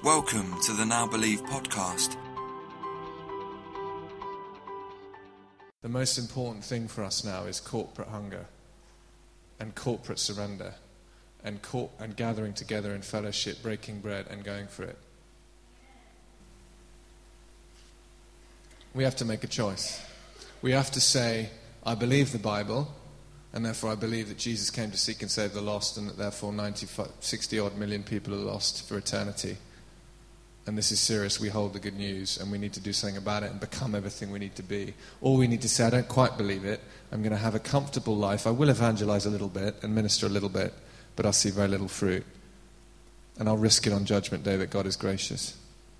Welcome to the Now Believe podcast. The most important thing for us now is corporate hunger and corporate surrender and gathering together in fellowship, breaking bread and going for it. We have to make a choice. We have to say, I believe the Bible, and therefore I believe that Jesus came to seek and save the lost, and that therefore 60 odd million people are lost for eternity. And this is serious. We hold the good news, and we need to do something about it and become everything we need to be. Or we need to say, I don't quite believe it. I'm going to have a comfortable life. I will evangelize a little bit and minister a little bit, but I'll see very little fruit. And I'll risk it on Judgment Day that God is gracious.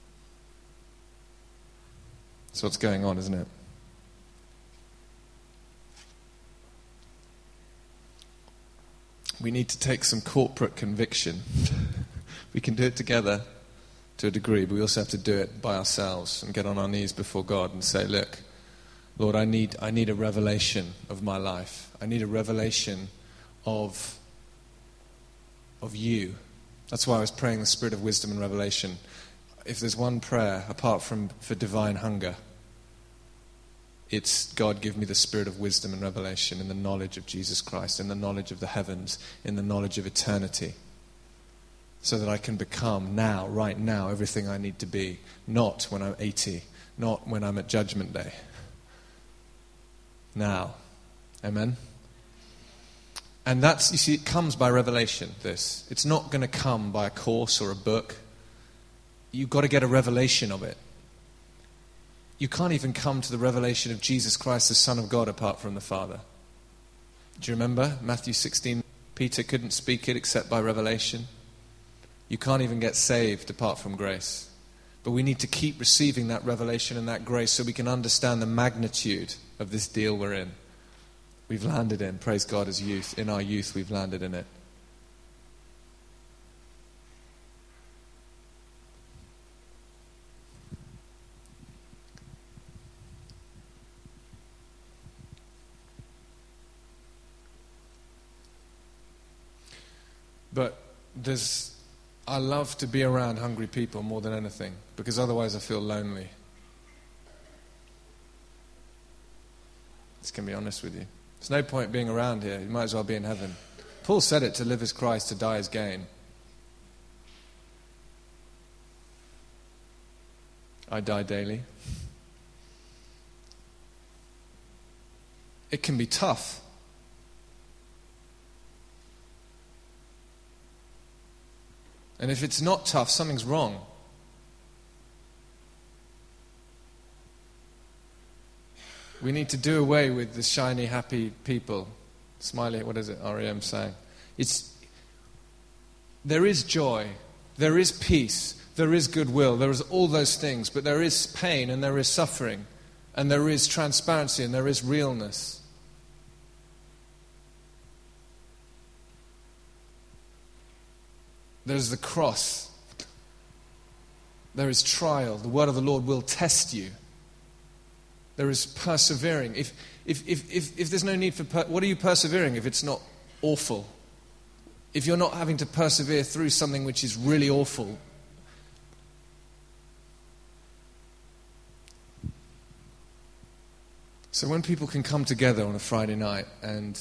That's what's going on, isn't it? We need to take some corporate conviction. We can do it together to a degree, but we also have to do it by ourselves and get on our knees before God and say, look, Lord, I need a revelation of my life. I need a revelation of you. That's why I was praying the spirit of wisdom and revelation. If there's one prayer apart from for divine hunger, it's God, give me the spirit of wisdom and revelation in the knowledge of Jesus Christ, in the knowledge of the heavens, in the knowledge of eternity, so that I can become now, right now, everything I need to be, not when I'm 80, not when I'm at Judgment Day. Now. Amen? And that's, you see, it comes by revelation, this. It's not going to come by a course or a book. You've got to get a revelation of it. You can't even come to the revelation of Jesus Christ, the Son of God, apart from the Father. Do you remember Matthew 16? Peter couldn't speak it except by revelation. You can't even get saved apart from grace. But we need to keep receiving that revelation and that grace so we can understand the magnitude of this deal we're in. We've landed in, praise God, as youth. In our youth, we've landed in it. But I love to be around hungry people more than anything, because otherwise I feel lonely. Just going to be honest with you. There's no point being around here. You might as well be in heaven. Paul said it, to live is Christ, to die is gain. I die daily. It can be tough. And if it's not tough, something's wrong. We need to do away with the shiny, happy people. Smiley, what is it? REM saying. There is joy, there is peace, there is goodwill, there is all those things, but there is pain and there is suffering, and there is transparency and there is realness. There's the cross. There is trial. The word of the Lord will test you. There is persevering. If there's no need for what are you persevering if it's not awful? If you're not having to persevere through something which is really awful. So when people can come together on a Friday night and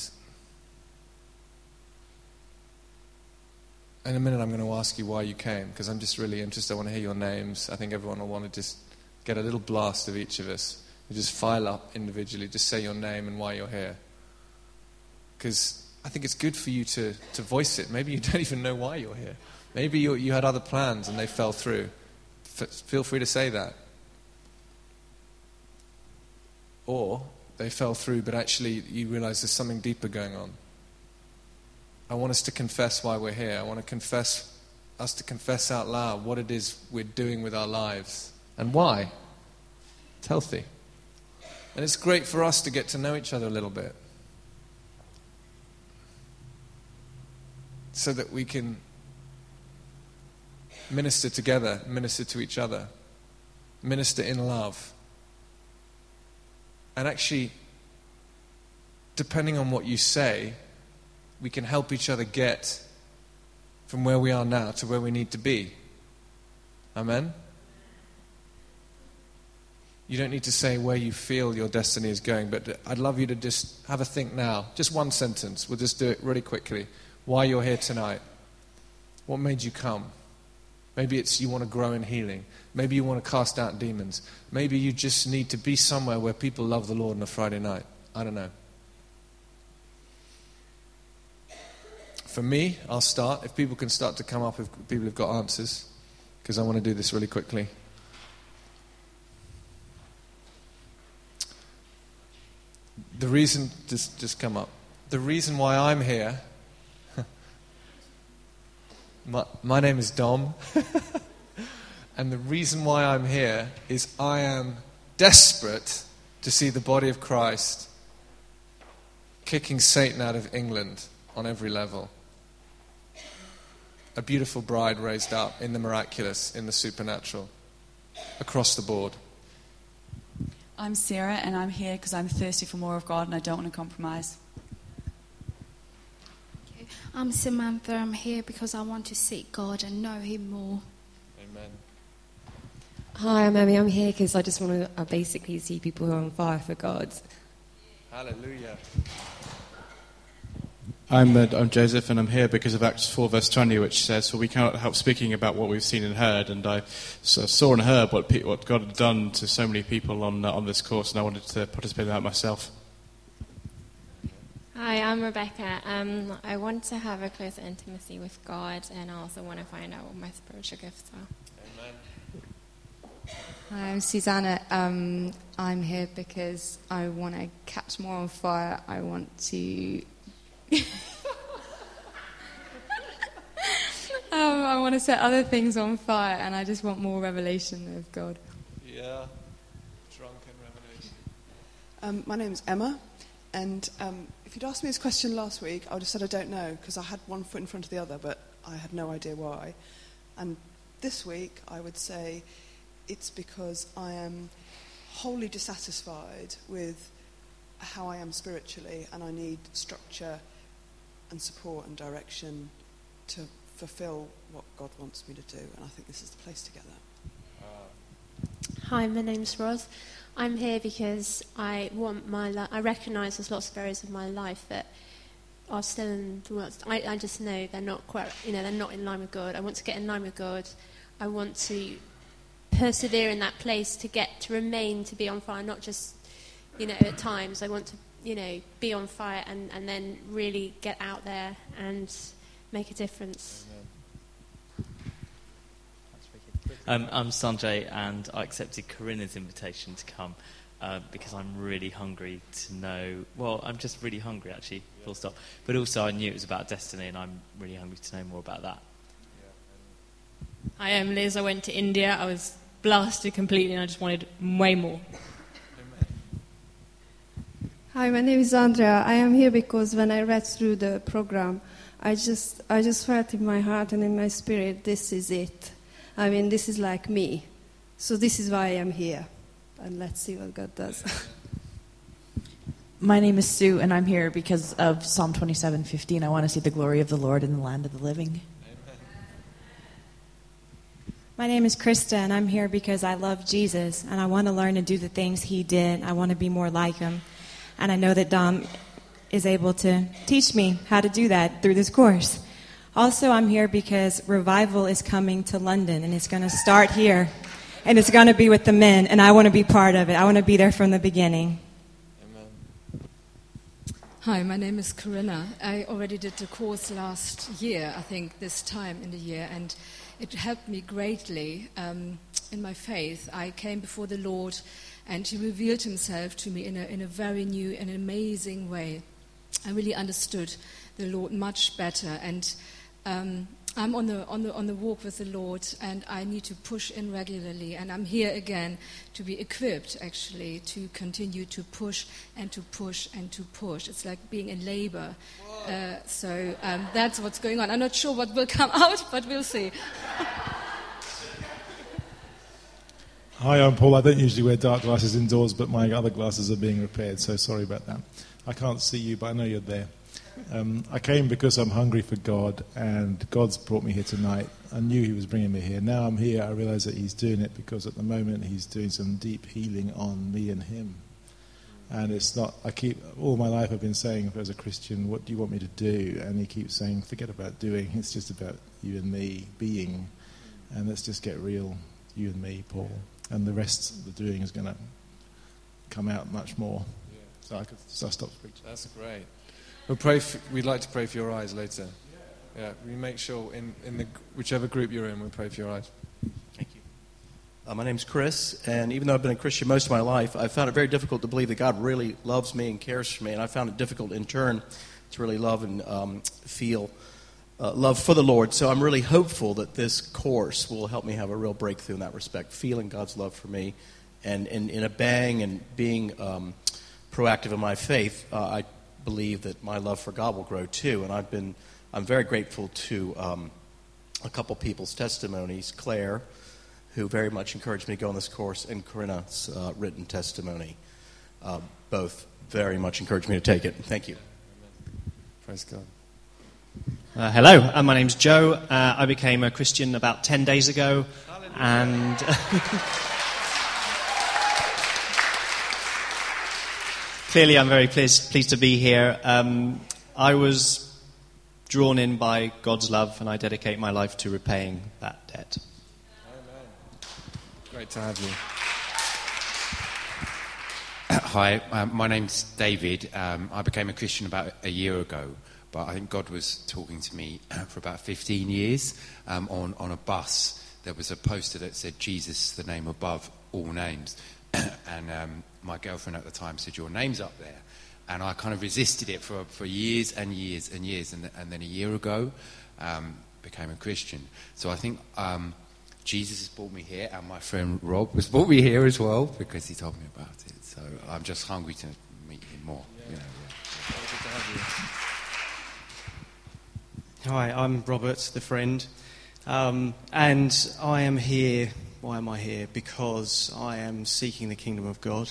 in a minute I'm going to ask you why you came, because I'm just really interested. I want to hear your names. I think everyone will want to just get a little blast of each of us. You just file up individually, just say your name and why you're here. Because I think it's good for you to voice it. Maybe you don't even know why you're here. Maybe you had other plans and they fell through. Feel free to say that. Or they fell through, but actually you realize there's something deeper going on. I want us to confess why we're here. I want us to confess out loud what it is we're doing with our lives and why. It's healthy. And it's great for us to get to know each other a little bit, so that we can minister together, minister to each other, minister in love. And actually, depending on what you say, we can help each other get from where we are now to where we need to be. Amen? You don't need to say where you feel your destiny is going, but I'd love you to just have a think now. Just one sentence. We'll just do it really quickly. Why you're here tonight. What made you come? Maybe it's you want to grow in healing. Maybe you want to cast out demons. Maybe you just need to be somewhere where people love the Lord on a Friday night. I don't know. For me, I'll start. If people can start to come up, if people have got answers, because I want to do this really quickly. The reason, just come up. The reason why I'm here, my name is Dom, and the reason why I'm here is I am desperate to see the body of Christ kicking Satan out of England on every level. A beautiful bride raised up in the miraculous, in the supernatural, across the board. I'm Sarah, and I'm here because I'm thirsty for more of God and I don't want to compromise. Okay. I'm Samantha. I'm here because I want to seek God and know Him more. Amen. Hi, I'm Emmy. I'm here because I just want to basically see people who are on fire for God. Hallelujah. I'm Joseph, and I'm here because of Acts 4 verse 20, which says, "For we cannot help speaking about what we've seen and heard." And I saw and heard what God had done to so many people on this course, and I wanted to participate in that myself. Hi, I'm Rebecca. I want to have a closer intimacy with God, and I also want to find out what my spiritual gifts are. Amen. Hi, I'm Susanna. I'm here because I want to catch more on fire. I want to... I want to set other things on fire, and I just want more revelation of God. Yeah, drunken revelation. My name's Emma, and if you'd asked me this question last week, I would have said I don't know, because I had one foot in front of the other, but I had no idea why. And this week, I would say it's because I am wholly dissatisfied with how I am spiritually, and I need structure and support and direction to fulfill what God wants me to do, and I think this is the place to get that. Hi, my name's Roz. I'm here because I want I recognise there's lots of areas of my life that are still in the world. I just know they're not quite, they're not in line with God. I want to get in line with God. I want to persevere in that place to remain, to be on fire, not just, at times. I want to, be on fire and then really get out there and make a difference. I'm Sanjay, and I accepted Corinna's invitation to come because I'm really hungry to know. Well, I'm just really hungry, actually, full stop. But also I knew it was about destiny, and I'm really hungry to know more about that. Hi, I'm Liz. I went to India. I was blasted completely, and I just wanted way more. Hi, my name is Andrea. I am here because when I read through the program, I just felt in my heart and in my spirit, this is it. I mean, this is like me. So this is why I am here. And let's see what God does. My name is Sue, and I'm here because of Psalm 27:15. I want to see the glory of the Lord in the land of the living. My name is Krista, and I'm here because I love Jesus, and I want to learn to do the things He did. I want to be more like Him. And I know that Dom is able to teach me how to do that through this course. Also, I'm here because revival is coming to London, and it's going to start here. And it's going to be with the men, and I want to be part of it. I want to be there from the beginning. Amen. Hi, my name is Corinna. I already did the course last year, I think this time in the year, and it helped me greatly in my faith. I came before the Lord, and He revealed Himself to me in a very new and amazing way. I really understood the Lord much better, and I'm on the walk with the Lord, and I need to push in regularly. And I'm here again to be equipped, actually, to continue to push and to push and to push. It's like being in labor. So that's what's going on. I'm not sure what will come out, but we'll see. Hi, I'm Paul. I don't usually wear dark glasses indoors, but my other glasses are being repaired, so sorry about that. I can't see you, but I know you're there. I came because I'm hungry for God, and God's brought me here tonight. I knew he was bringing me here. Now I'm here, I realise that he's doing it because at the moment he's doing some deep healing on me and him. And it's not, all my life I've been saying, as a Christian, what do you want me to do? And he keeps saying, forget about doing, it's just about you and me being. And let's just get real, you and me, Paul. And the rest of the doing is going to come out much more. Yeah. So I stopped preaching. That's great. We'd like to pray for your eyes later. Yeah, we make sure in whichever group you're in, we'll pray for your eyes. Thank you. My name's Chris, and even though I've been a Christian most of my life, I found it very difficult to believe that God really loves me and cares for me, and I found it difficult in turn to really love and feel love for the Lord. So I'm really hopeful that this course will help me have a real breakthrough in that respect, feeling God's love for me, and in obeying and being proactive in my faith. I believe that my love for God will grow too, and I'm very grateful to a couple people's testimonies, Claire, who very much encouraged me to go on this course, and Corinna's written testimony. Both very much encouraged me to take it. Thank you. Praise God. Hello, my name's Joe. I became a Christian about 10 days ago, and clearly I'm very pleased to be here. I was drawn in by God's love, and I dedicate my life to repaying that debt. Great to have you. Hi, my name's David. I became a Christian about a year ago, but I think God was talking to me for about 15 years. On a bus, there was a poster that said, Jesus, the name above all names. And my girlfriend at the time said, your name's up there. And I kind of resisted it for years and years and years. And then a year ago, became a Christian. So I think Jesus has brought me here, and my friend Rob has brought me here as well, because he told me about it. So I'm just hungry to meet him more. Yeah. Good to have you. Hi, I'm Robert, the friend, and I am here. Why am I here? Because I am seeking the kingdom of God.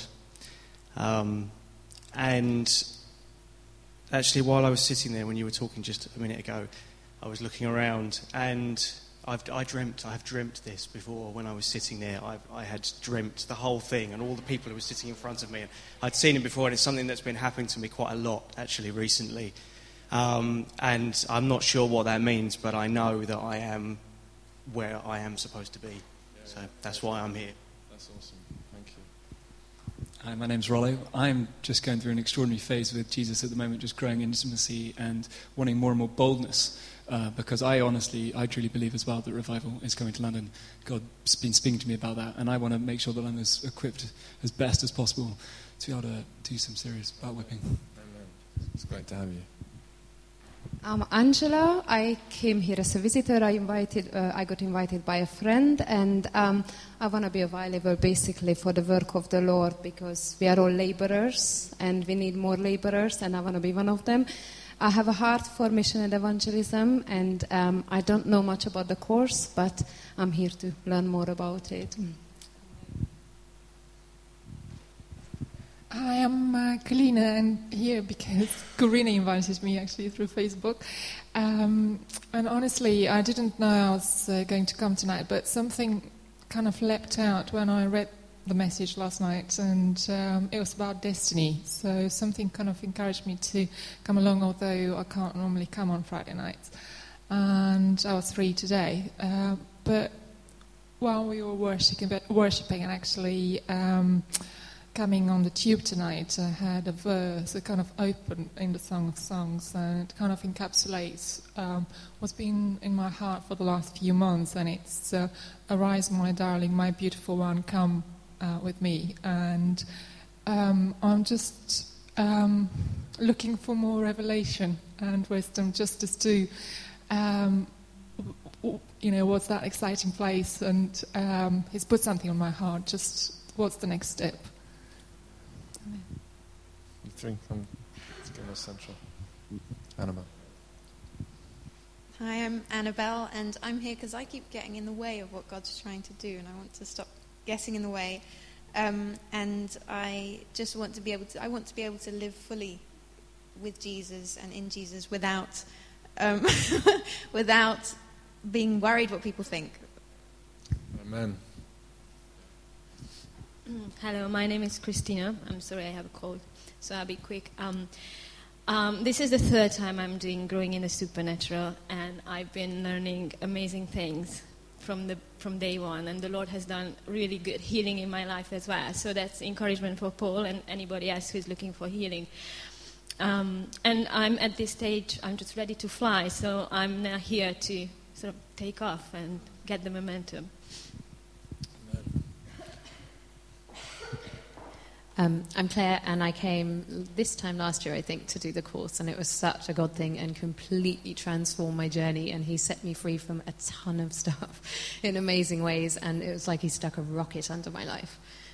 And actually, while I was sitting there, when you were talking just a minute ago, I was looking around, and I've dreamt this before. When I was sitting there, I had dreamt the whole thing, and all the people who were sitting in front of me. And I'd seen it before, and it's something that's been happening to me quite a lot, actually, recently. And I'm not sure what that means, but I know that I am where I am supposed to be. So that's why I'm here. That's awesome. Thank you. Hi, my name's Rollo. I'm just going through an extraordinary phase with Jesus at the moment, just growing in intimacy and wanting more and more boldness, because I truly believe as well that revival is coming to London. God's been speaking to me about that, and I want to make sure that London's equipped as best as possible to be able to do some serious butt whipping. Amen. It's great to have you. I'm Angela. I came here as a visitor. I got invited by a friend, and I want to be available basically for the work of the Lord, because we are all laborers and we need more laborers, and I want to be one of them. I have a heart for mission and evangelism, and I don't know much about the course, but I'm here to learn more about it. I am Kalina, and here because Corinna invited me actually through Facebook. And honestly, I didn't know I was going to come tonight, but something kind of leapt out when I read the message last night, and it was about destiny. So something kind of encouraged me to come along, although I can't normally come on Friday nights. And I was free today. But while we were worshipping and actually coming on the tube tonight, I had a verse that kind of opened in the Song of Songs, and it kind of encapsulates what's been in my heart for the last few months, and it's "Arise, my darling, my beautiful one, come with me." And I'm just looking for more revelation and wisdom, just as to what's that exciting place, and he's put something on my heart. Just what's the next step? You think let's give us central. Annabelle. Hi, I'm Annabelle, and I'm here because I keep getting in the way of what God's trying to do, and I want to stop getting in the way. And I just want to be able to. I want to be able to live fully with Jesus and in Jesus without without being worried what people think. Amen. Hello, my name is Christina. I'm sorry, I have a cold, so I'll be quick. This is the third time I'm doing Growing in the Supernatural, and I've been learning amazing things from day one, and the Lord has done really good healing in my life as well. So that's encouragement for Paul and anybody else who's looking for healing. And I'm at this stage, I'm just ready to fly, so I'm now here to sort of take off and get the momentum. I'm Claire, and I came this time last year, I think, to do the course, and it was such a God thing and completely transformed my journey, and he set me free from a ton of stuff in amazing ways, and it was like he stuck a rocket under my life.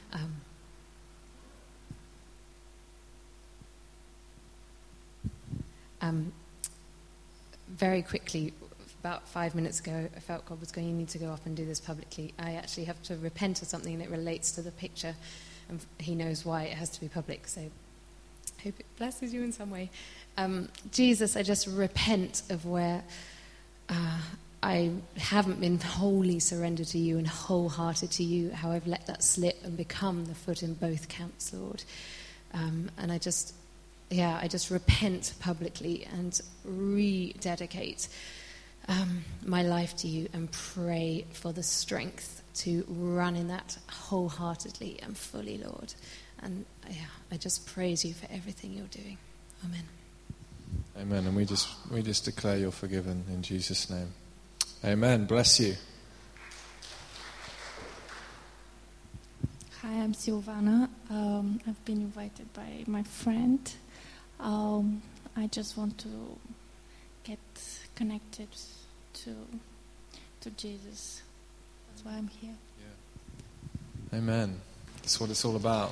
Very quickly, about 5 minutes ago, I felt God was going, you need to go up and do this publicly. I actually have to repent of something that relates to the picture, and he knows why it has to be public, so I hope it blesses you in some way. Jesus, I just repent of where I haven't been wholly surrendered to you and wholehearted to you, how I've let that slip and become the foot in both camps, Lord. And I just repent publicly and rededicate my life to you and pray for the strength to run in that wholeheartedly and fully, Lord. And I just praise you for everything you're doing. Amen. Amen. And we just declare you're forgiven in Jesus' name. Amen. Bless you. Hi, I'm Silvana. I've been invited by my friend. I just want to get connected to Jesus. That's why I'm here. Yeah. Amen. That's what it's all about.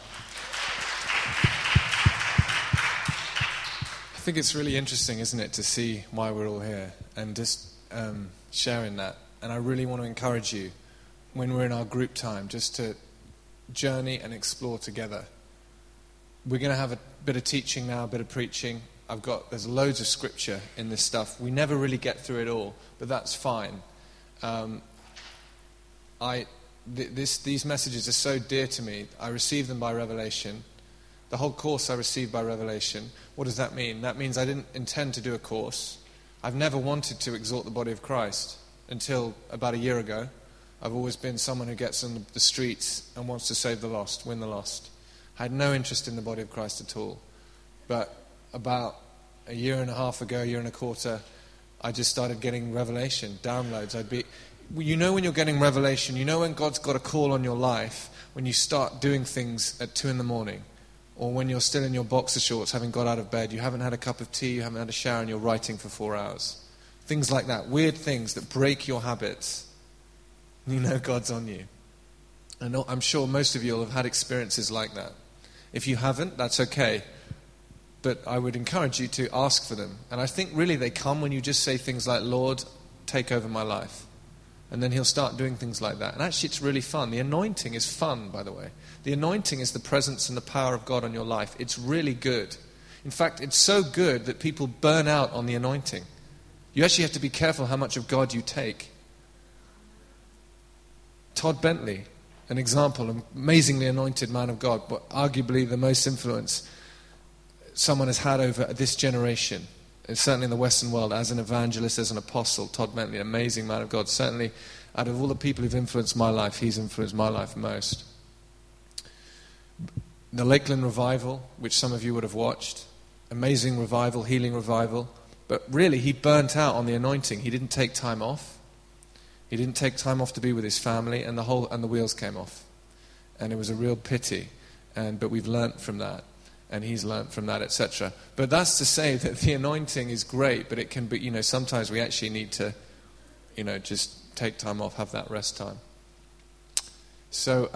I think it's really interesting, isn't it, to see why we're all here and just sharing that. And I really want to encourage you, when we're in our group time, just to journey and explore together. We're going to have a bit of teaching now, a bit of preaching. There's loads of scripture in this stuff. We never really get through it all, but that's fine. These messages are so dear to me. I received them by revelation. The whole course I received by revelation. What does that mean? That means I didn't intend to do a course. I've never wanted to exhort the body of Christ until about a year ago. I've always been someone who gets on the streets and wants to save the lost, win the lost. I had no interest in the body of Christ at all. But about a year and a half ago, a year and a quarter, I just started getting revelation, downloads. You know when you're getting revelation, you know when God's got a call on your life, when you start doing things at 2 a.m, or when you're still in your boxer shorts, having got out of bed, you haven't had a cup of tea, you haven't had a shower, and you're writing for 4 hours. Things like that, weird things that break your habits. You know God's on you. And I'm sure most of you will have had experiences like that. If you haven't, that's okay. But I would encourage you to ask for them. And I think really they come when you just say things like, Lord, take over my life. And then he'll start doing things like that. And actually it's really fun. The anointing is fun, by the way. The anointing is the presence and the power of God on your life. It's really good. In fact, it's so good that people burn out on the anointing. You actually have to be careful how much of God you take. Todd Bentley, an example, an amazingly anointed man of God, but arguably the most influence someone has had over this generation, and certainly in the Western world, as an evangelist, as an apostle. Todd Bentley, an amazing man of God. Certainly, out of all the people who've influenced my life, he's influenced my life most. The Lakeland Revival, which some of you would have watched, amazing revival, healing revival, but really he burnt out on the anointing. He didn't take time off. He didn't take time off to be with his family, and the wheels came off. And it was a real pity. But we've learnt from that. And he's learnt from that, etc. But that's to say that the anointing is great, but it can be, sometimes we actually need to, just take time off, have that rest time. So,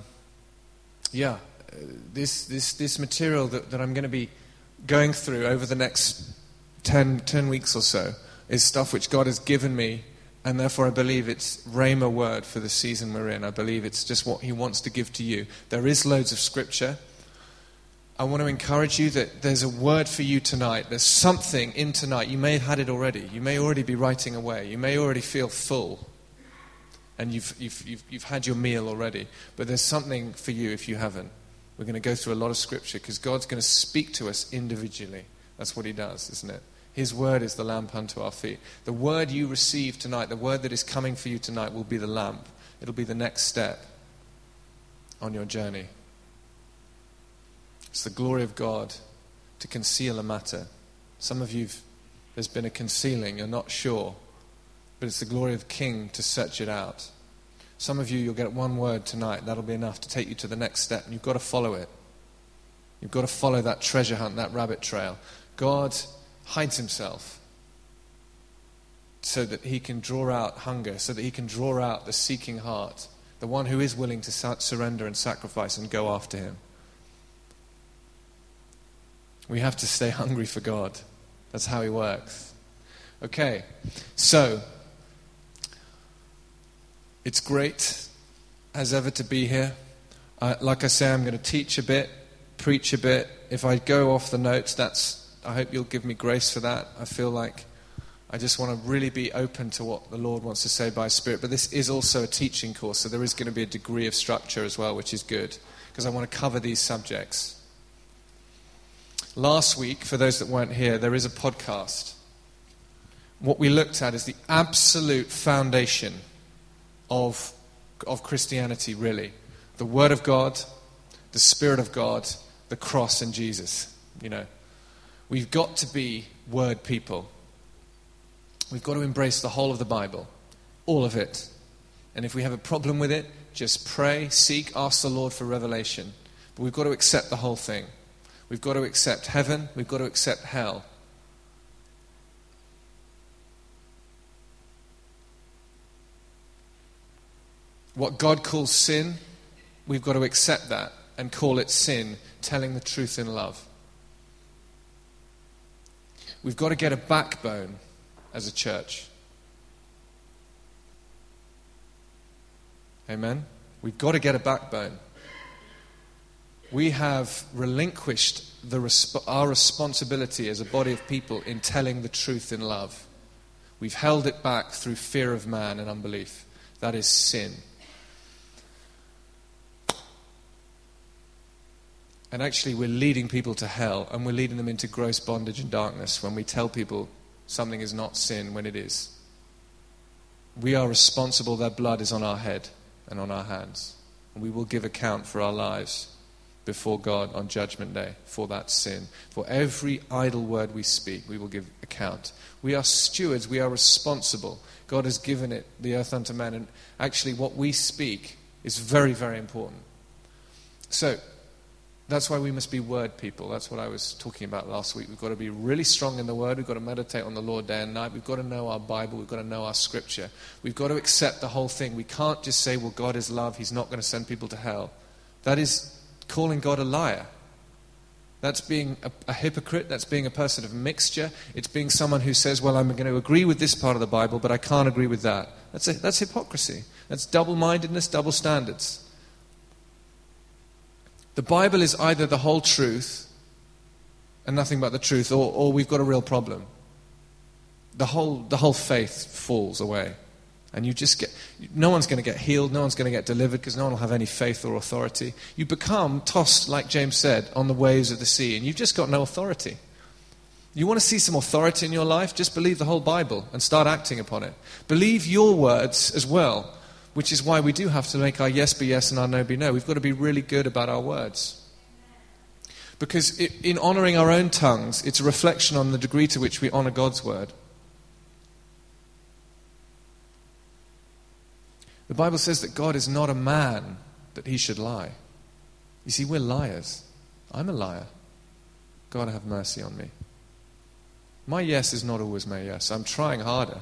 this material that I'm going to be going through over the next 10 weeks or so is stuff which God has given me, and therefore I believe it's Rhema word for the season we're in. I believe it's just what he wants to give to you. There is loads of scripture. I want to encourage you that there's a word for you tonight. There's something in tonight. You may have had it already. You may already be writing away. You may already feel full. And you've had your meal already. But there's something for you if you haven't. We're going to go through a lot of scripture because God's going to speak to us individually. That's what he does, isn't it? His word is the lamp unto our feet. The word you receive tonight, the word that is coming for you tonight will be the lamp. It'll be the next step on your journey. It's the glory of God to conceal a matter. Some of you, there's been a concealing, you're not sure. But it's the glory of the King to search it out. Some of you, you'll get one word tonight. That'll be enough to take you to the next step. And you've got to follow it. You've got to follow that treasure hunt, that rabbit trail. God hides himself so that he can draw out hunger, so that he can draw out the seeking heart, the one who is willing to surrender and sacrifice and go after him. We have to stay hungry for God. That's how he works. Okay, so it's great as ever to be here. Like I say, I'm going to teach a bit, preach a bit. If I go off the notes, I hope you'll give me grace for that. I feel like I just want to really be open to what the Lord wants to say by His Spirit. But this is also a teaching course, so there is going to be a degree of structure as well, which is good, because I want to cover these subjects. Last week, for those that weren't here, there is a podcast. What we looked at is the absolute foundation of Christianity, really. The Word of God, the Spirit of God, the cross and Jesus. You know, we've got to be Word people. We've got to embrace the whole of the Bible, all of it. And if we have a problem with it, just pray, seek, ask the Lord for revelation. But we've got to accept the whole thing. We've got to accept heaven. We've got to accept hell. What God calls sin, we've got to accept that and call it sin, telling the truth in love. We've got to get a backbone as a church. Amen? We've got to get a backbone. We have relinquished our responsibility as a body of people in telling the truth in love. We've held it back through fear of man and unbelief. That is sin. And actually we're leading people to hell, and we're leading them into gross bondage and darkness when we tell people something is not sin when it is. We are responsible. Their blood is on our head and on our hands. And we will give account for our lives before God on Judgment Day for that sin. For every idle word we speak, we will give account. We are stewards. We are responsible. God has given it, the earth unto man. And actually what we speak is very, very important. So, that's why we must be word people. That's what I was talking about last week. We've got to be really strong in the word. We've got to meditate on the Lord day and night. We've got to know our Bible. We've got to know our scripture. We've got to accept the whole thing. We can't just say, well, God is love. He's not going to send people to hell. That is calling God a liar. That's being a hypocrite. That's being a person of mixture. It's being someone who says, well, I'm going to agree with this part of the Bible, but I can't agree with that. That's hypocrisy. That's double-mindedness, double standards. The Bible is either the whole truth and nothing but the truth, or we've got a real problem. The whole faith falls away. And no one's going to get healed, no one's going to get delivered, because no one will have any faith or authority. You become tossed, like James said, on the waves of the sea, and you've just got no authority. You want to see some authority in your life? Just believe the whole Bible and start acting upon it. Believe your words as well. Which is why we do have to make our yes be yes and our no be no. We've got to be really good about our words. Because in honouring our own tongues, it's a reflection on the degree to which we honour God's word. The Bible says that God is not a man that he should lie. You see, we're liars. I'm a liar. God have mercy on me. My yes is not always my yes. I'm trying harder.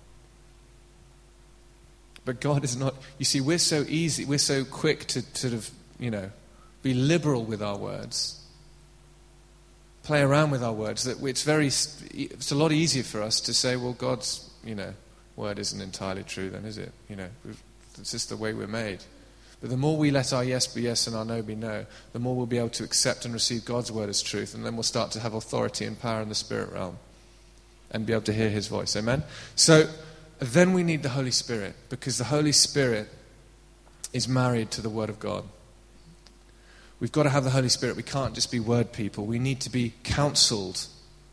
But God is not. You see, we're so easy, we're so quick to sort of, be liberal with our words, play around with our words, that it's a lot easier for us to say, well, God's, word isn't entirely true then, is it? It's just the way we're made. But the more we let our yes be yes and our no be no, the more we'll be able to accept and receive God's word as truth, and then we'll start to have authority and power in the spirit realm and be able to hear his voice. Amen? So then we need the Holy Spirit, because the Holy Spirit is married to the word of God. We've got to have the Holy Spirit. We can't just be word people. We need to be counseled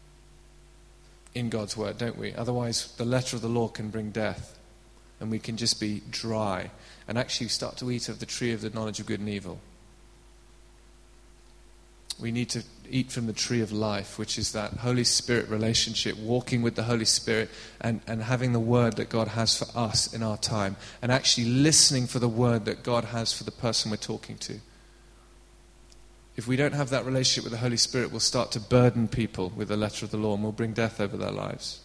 in God's word, don't we? Otherwise, the letter of the law can bring death, and we can just be dry and actually start to eat of the tree of the knowledge of good and evil. We need to eat from the tree of life, which is that Holy Spirit relationship, walking with the Holy Spirit and having the word that God has for us in our time, and actually listening for the word that God has for the person we're talking to. If we don't have that relationship with the Holy Spirit, we'll start to burden people with the letter of the law, and we'll bring death over their lives.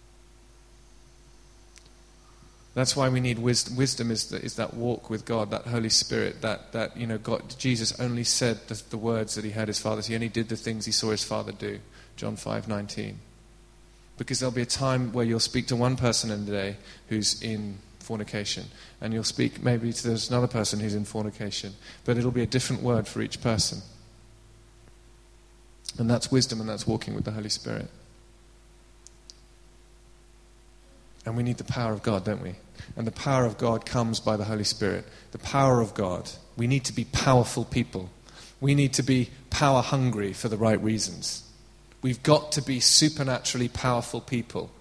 That's why we need wisdom. Wisdom is that walk with God, that Holy Spirit, that God. Jesus only said the words that he heard his Father. He only did the things he saw his Father do. John 5:19. Because there'll be a time where you'll speak to one person in the day who's in fornication, and you'll speak maybe to there's another person who's in fornication, but it'll be a different word for each person. And that's wisdom, and that's walking with the Holy Spirit. And we need the power of God, don't we? And the power of God comes by the Holy Spirit. The power of God. We need to be powerful people. We need to be power hungry for the right reasons. We've got to be supernaturally powerful people.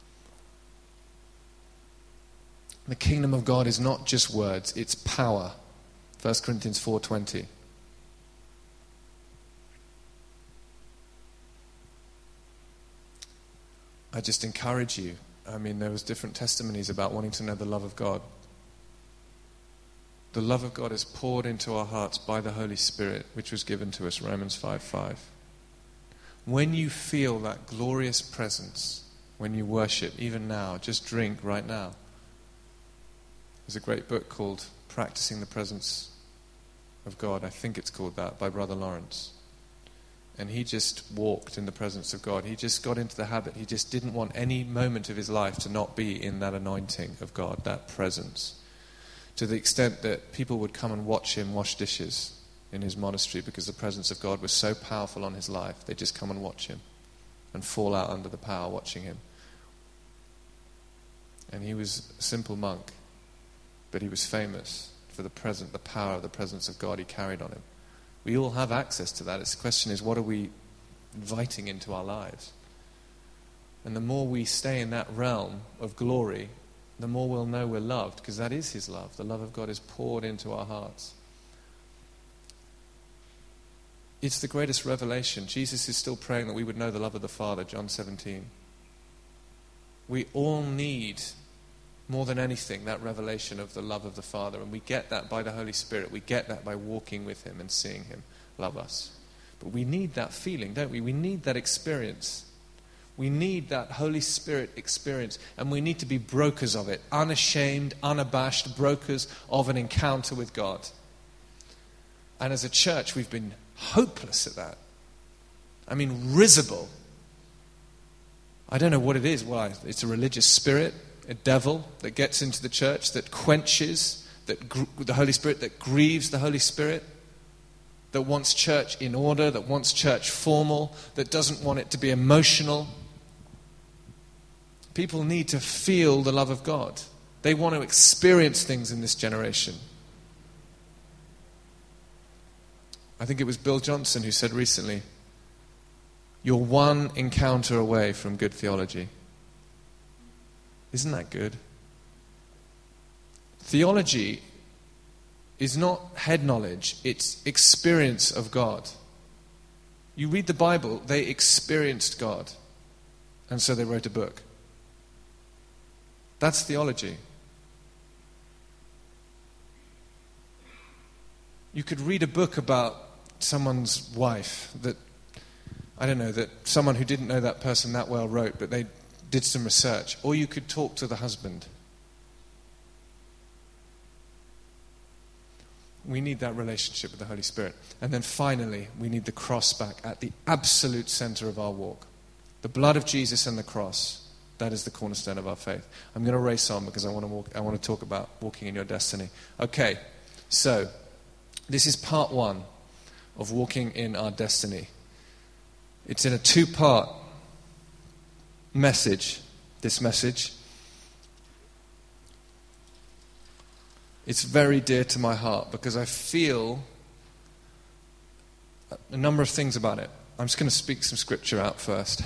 The kingdom of God is not just words, it's power. 1 Corinthians 4:20. I just encourage you. I mean, there was different testimonies about wanting to know the love of God. The love of God is poured into our hearts by the Holy Spirit, which was given to us, Romans 5:5. When you feel that glorious presence, when you worship, even now, just drink right now. There's a great book called Practicing the Presence of God. I think it's called that, by Brother Lawrence. And he just walked in the presence of God. He just got into the habit. He just didn't want any moment of his life to not be in that anointing of God, that presence. To the extent that people would come and watch him wash dishes in his monastery because the presence of God was so powerful on his life. They'd just come and watch him and fall out under the power watching him. And he was a simple monk, but he was famous for the power of the presence of God he carried on him. We all have access to that. The question is, what are we inviting into our lives? And the more we stay in that realm of glory, the more we'll know we're loved, because that is his love. The love of God is poured into our hearts. It's the greatest revelation. Jesus is still praying that we would know the love of the Father, John 17. We all need, more than anything, that revelation of the love of the Father. And we get that by the Holy Spirit. We get that by walking with him and seeing him love us. But we need that feeling, don't we? We need that experience. We need that Holy Spirit experience. And we need to be brokers of it. Unashamed, unabashed brokers of an encounter with God. And as a church, we've been hopeless at that. I mean, risible. I don't know what it is. Well, it's a religious spirit. A devil that gets into the church, that quenches the Holy Spirit, that grieves the Holy Spirit, that wants church in order, that wants church formal, that doesn't want it to be emotional. People need to feel the love of God. They want to experience things in this generation. I think it was Bill Johnson who said recently, "You're one encounter away from good theology." Isn't that good? Theology is not head knowledge, it's experience of God. You read the Bible, they experienced God, and so they wrote a book. That's theology. You could read a book about someone's wife that someone who didn't know that person that well wrote, but they did some research. Or you could talk to the husband. We need that relationship with the Holy Spirit. And then finally, we need the cross back at the absolute center of our walk. The blood of Jesus and the cross, that is the cornerstone of our faith. I'm going to race on because I want to talk about walking in your destiny. Okay, So, this is part 1 of walking in our destiny. It's in a 2-part message, this message. It's very dear to my heart because I feel a number of things about it. I'm just going to speak some scripture out first.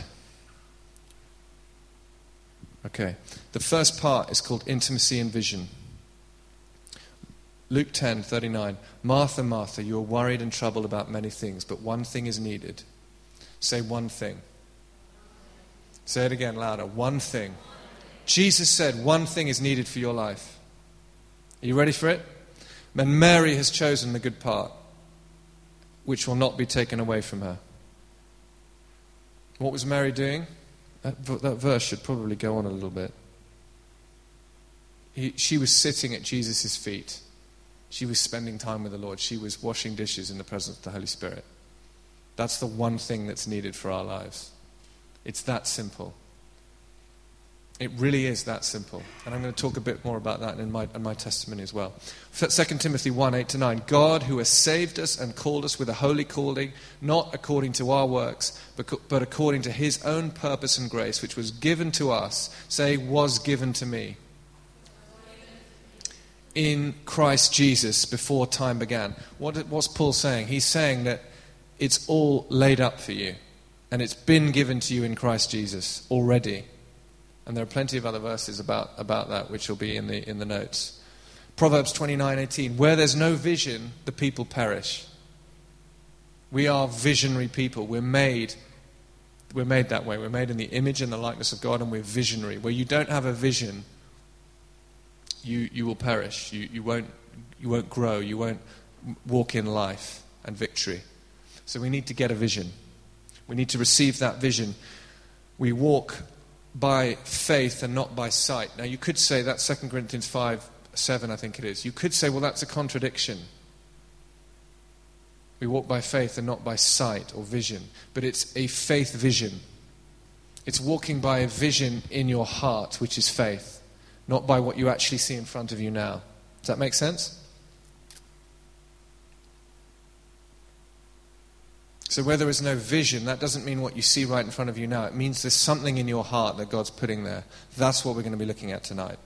Okay. The first part is called Intimacy and Vision. Luke 10:39. Martha, Martha, you are worried and troubled about many things, but one thing is needed. Say one thing. Say it again louder. One thing. Jesus said one thing is needed for your life. Are you ready for it? And Mary has chosen the good part, which will not be taken away from her. What was Mary doing? That verse should probably go on a little bit. She was sitting at Jesus' feet. She was spending time with the Lord. She was washing dishes in the presence of the Holy Spirit. That's the one thing that's needed for our lives. It's that simple. It really is that simple. And I'm going to talk a bit more about that in my testimony as well. 2 Timothy 1:8-9. God, who has saved us and called us with a holy calling, not according to our works, but according to his own purpose and grace, which was given to us. Say, was given to me. In Christ Jesus before time began. What's Paul saying? He's saying that it's all laid up for you. And it's been given to you in Christ Jesus already. And there are plenty of other verses about that which will be in the notes. Proverbs 29:18. Where there's no vision, the people perish. We are visionary people. We're made that way. We're made in the image and the likeness of God, and we're visionary. Where you don't have a vision, you will perish. You won't grow. You won't walk in life and victory. So we need to get a vision. We need to receive that vision. We walk by faith and not by sight. Now you could say that's 2 Corinthians 5:7, I think it is. You could say, well, that's a contradiction. We walk by faith and not by sight or vision. But it's a faith vision. It's walking by a vision in your heart, which is faith, not by what you actually see in front of you now. Does that make sense? So where there is no vision, that doesn't mean what you see right in front of you now. It means there's something in your heart that God's putting there. That's what we're going to be looking at tonight.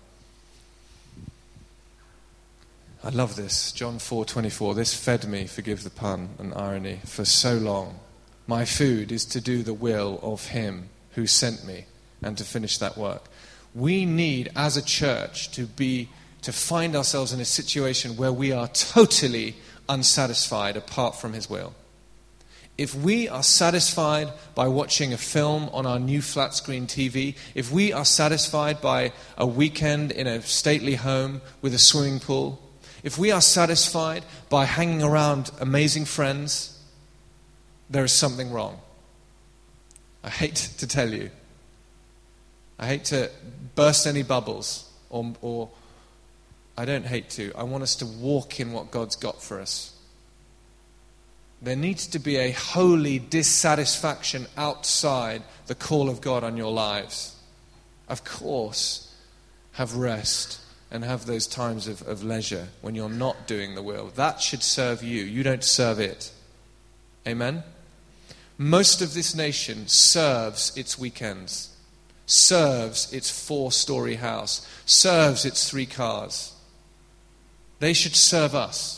I love this. John 4:24. This fed me, forgive the pun and irony, for so long. My food is to do the will of him who sent me and to finish that work. We need, as a church, to find ourselves in a situation where we are totally unsatisfied apart from his will. If we are satisfied by watching a film on our new flat screen TV, if we are satisfied by a weekend in a stately home with a swimming pool, if we are satisfied by hanging around amazing friends, there is something wrong. I hate to tell you. I hate to burst any bubbles, or I don't hate to. I want us to walk in what God's got for us. There needs to be a holy dissatisfaction outside the call of God on your lives. Of course, have rest and have those times of leisure when you're not doing the will. That should serve you. You don't serve it. Amen? Most of this nation serves its weekends, serves its 4-story house, serves its 3 cars. They should serve us.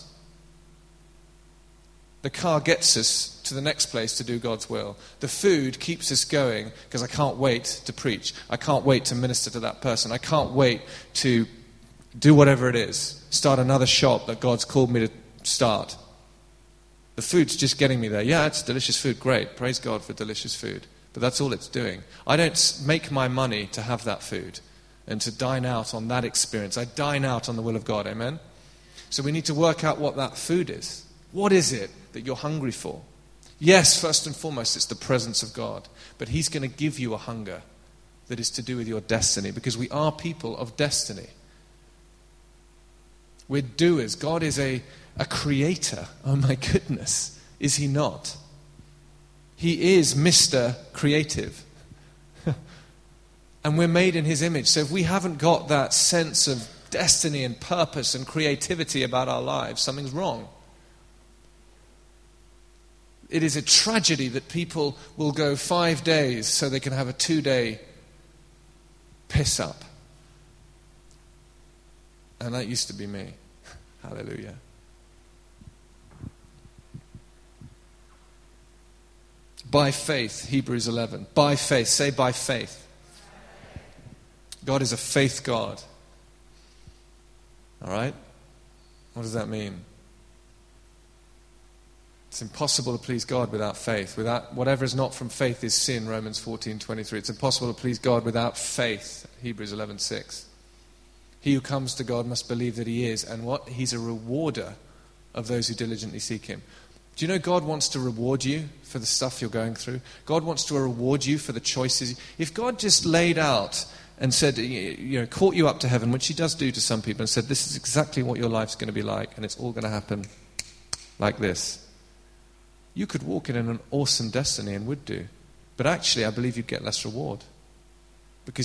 The car gets us to the next place to do God's will. The food keeps us going because I can't wait to preach. I can't wait to minister to that person. I can't wait to do whatever it is. Start another shop that God's called me to start. The food's just getting me there. Yeah, it's delicious food. Great. Praise God for delicious food. But that's all it's doing. I don't make my money to have that food and to dine out on that experience. I dine out on the will of God. Amen? So we need to work out what that food is. What is it that you're hungry for? Yes, first and foremost, it's the presence of God. But he's going to give you a hunger that is to do with your destiny, because we are people of destiny. We're doers. God is a creator. Oh my goodness. Is he not? He is Mr. Creative. And we're made in his image. So if we haven't got that sense of destiny and purpose and creativity about our lives, something's wrong. It is a tragedy that people will go 5 days so they can have a 2-day piss up. And that used to be me. Hallelujah. By faith, Hebrews 11. By faith. Say by faith. God is a faith God. All right? What does that mean? It's impossible to please God without faith. Without whatever is not from faith is sin, Romans 14:23. It's impossible to please God without faith, Hebrews 11:6. He who comes to God must believe that he is, and what? He's a rewarder of those who diligently seek him. Do you know God wants to reward you for the stuff you're going through? God wants to reward you for the choices. If God just laid out and said, caught you up to heaven, which he does do to some people, and said, this is exactly what your life's going to be like, and it's all going to happen like this, you could walk in an awesome destiny and would do. But actually, I believe you'd get less reward. Because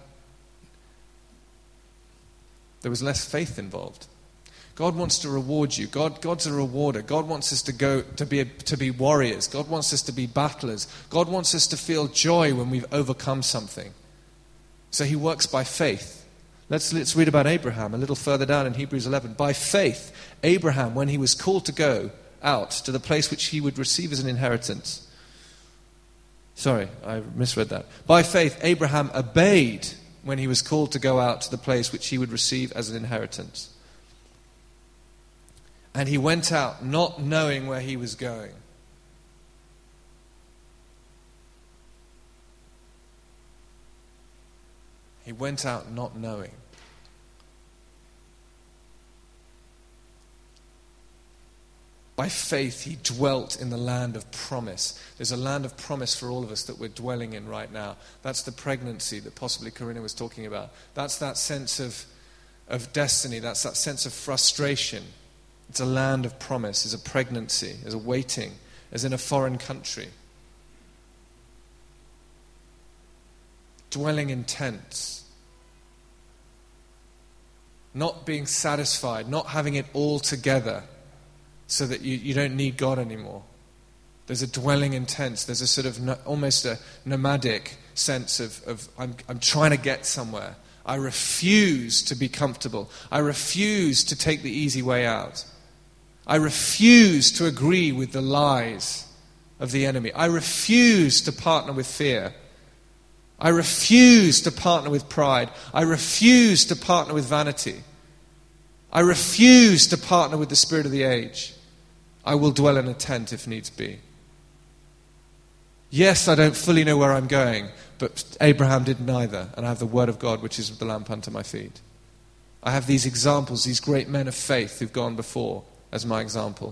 there was less faith involved. God wants to reward you. God's a rewarder. God wants us to go to be warriors. God wants us to be battlers. God wants us to feel joy when we've overcome something. So he works by faith. Let's read about Abraham a little further down in Hebrews 11. By faith, Abraham, when he was called to go out to the place which he would receive as an inheritance. Sorry, I misread that. By faith, Abraham obeyed when he was called to go out to the place which he would receive as an inheritance. And he went out not knowing where he was going. He went out not knowing. By faith, he dwelt in the land of promise. There's a land of promise for all of us that we're dwelling in right now. That's the pregnancy that possibly Corinna was talking about. That's that sense of destiny. That's that sense of frustration. It's a land of promise. It's a pregnancy. It's a waiting. As in a foreign country. Dwelling in tents. Not being satisfied. Not having it all together. So that you don't need God anymore. There's a dwelling in tents. There's a sort of almost a nomadic sense of I'm trying to get somewhere. I refuse to be comfortable. I refuse to take the easy way out. I refuse to agree with the lies of the enemy. I refuse to partner with fear. I refuse to partner with pride. I refuse to partner with vanity. I refuse to partner with the spirit of the age. I will dwell in a tent if needs be. Yes, I don't fully know where I'm going, but Abraham didn't either, and I have the word of God, which is the lamp unto my feet. I have these examples, these great men of faith who've gone before as my example.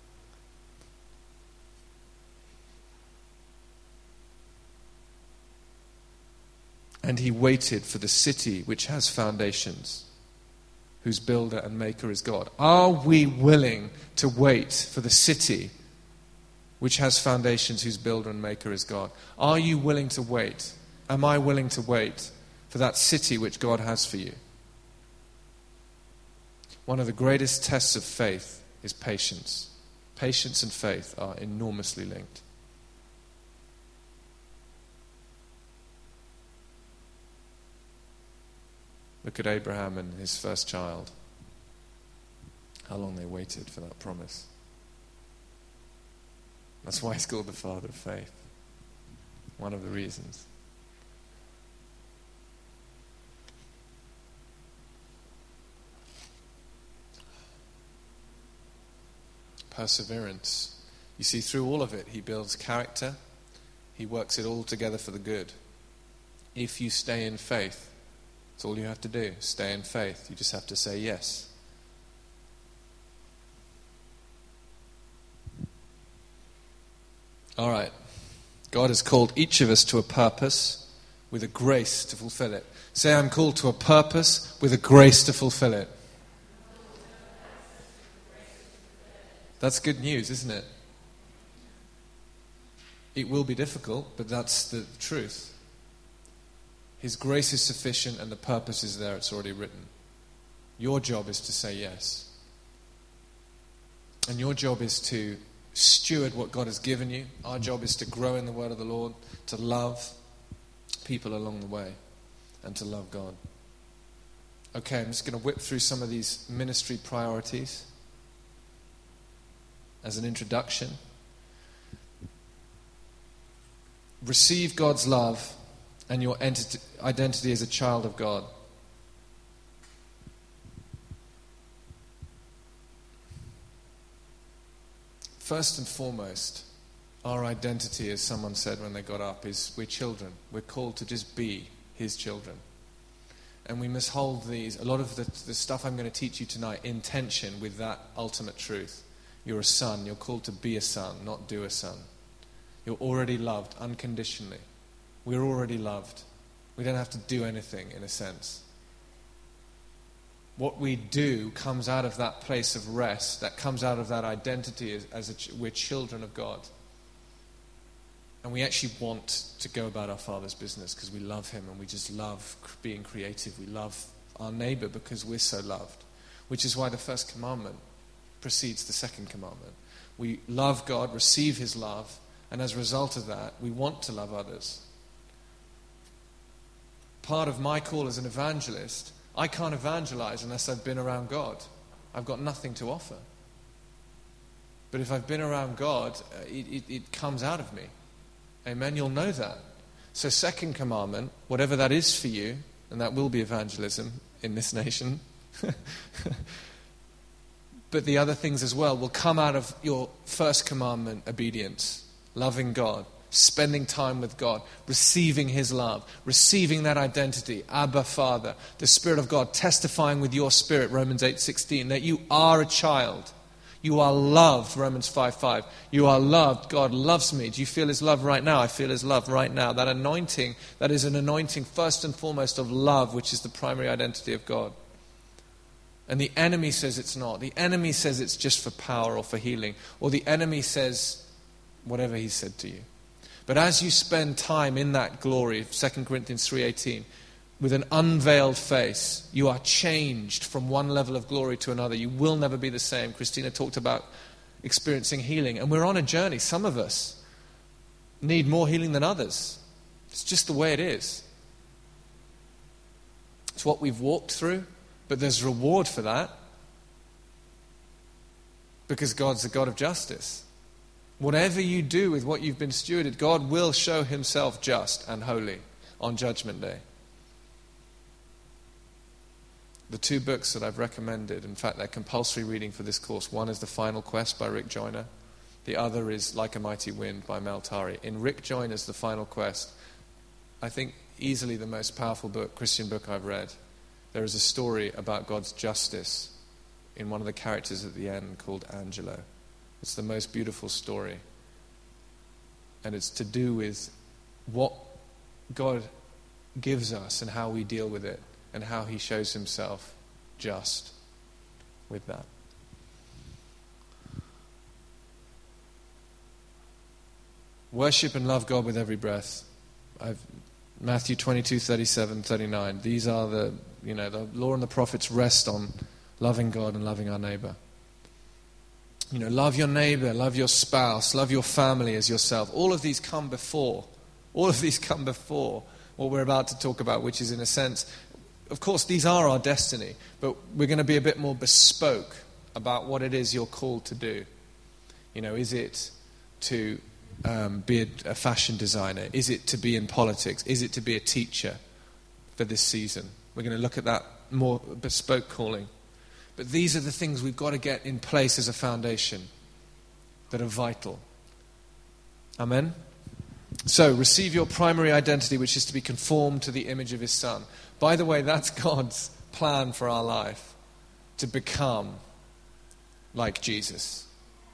And he waited for the city which has foundations, whose builder and maker is God. Are we willing to wait for the city which has foundations, whose builder and maker is God? Are you willing to wait? Am I willing to wait for that city which God has for you? One of the greatest tests of faith is patience. Patience and faith are enormously linked. Look at Abraham and his first child. How long they waited for that promise. That's why he's called the father of faith. One of the reasons. Perseverance. You see, through all of it, he builds character. He works it all together for the good. If you stay in faith, that's all you have to do. Stay in faith. You just have to say yes. All right. God has called each of us to a purpose with a grace to fulfill it. Say, I'm called to a purpose with a grace to fulfill it. That's good news, isn't it? It will be difficult, but that's the truth. His grace is sufficient and the purpose is there. It's already written. Your job is to say yes. And your job is to steward what God has given you. Our job is to grow in the word of the Lord, to love people along the way, and to love God. Okay, I'm just going to whip through some of these ministry priorities as an introduction. Receive God's love and your identity as a child of God. First and foremost, our identity, as someone said when they got up, is we're children. We're called to just be His children. And we must hold a lot of the stuff I'm going to teach you tonight in tension with that ultimate truth. You're a son. You're called to be a son, not do a son. You're already loved unconditionally. We're already loved. We don't have to do anything, in a sense. What we do comes out of that place of rest, that comes out of that identity we're children of God. And we actually want to go about our Father's business because we love Him and we just love being creative. We love our neighbor because we're so loved, which is why the first commandment precedes the second commandment. We love God, receive His love, and as a result of that, we want to love others. Part of my call as an evangelist, I can't evangelize unless I've been around God. I've got nothing to offer. But if I've been around God, it comes out of me. Amen? You'll know that. So second commandment, whatever that is for you, and that will be evangelism in this nation, but the other things as well will come out of your first commandment, obedience, loving God, spending time with God, receiving His love, receiving that identity, Abba, Father, the Spirit of God testifying with your spirit, Romans 8:16, that you are a child. You are loved, Romans 5:5. You are loved. God loves me. Do you feel His love right now? I feel His love right now. That anointing, that is an anointing first and foremost of love, which is the primary identity of God. And the enemy says it's not. The enemy says it's just for power or for healing. Or the enemy says whatever he said to you. But as you spend time in that glory, 2 Corinthians 3:18, with an unveiled face, you are changed from one level of glory to another. You will never be the same. Christina talked about experiencing healing. And we're on a journey. Some of us need more healing than others. It's just the way it is. It's what we've walked through. But there's reward for that. Because God's a God of justice. Whatever you do with what you've been stewarded, God will show Himself just and holy on Judgment Day. The two books that I've recommended, in fact, they're compulsory reading for this course. One is The Final Quest by Rick Joyner. The other is Like a Mighty Wind by Mel Tari. In Rick Joyner's The Final Quest, I think easily the most powerful Christian book I've read. There is a story about God's justice in one of the characters at the end called Angelo. It's the most beautiful story. And it's to do with what God gives us and how we deal with it and how He shows Himself just with that. Worship and love God with every breath. Matthew 22:37, 39. These are the law and the prophets rest on loving God and loving our neighbor. Love your neighbor, love your spouse, love your family as yourself. All of these come before. All of these come before what we're about to talk about, which is in a sense, of course, these are our destiny, but we're going to be a bit more bespoke about what it is you're called to do. Is it to be a fashion designer? Is it to be in politics? Is it to be a teacher for this season? We're going to look at that more bespoke calling. But these are the things we've got to get in place as a foundation that are vital. Amen? So, receive your primary identity, which is to be conformed to the image of His Son. By the way, that's God's plan for our life, to become like Jesus.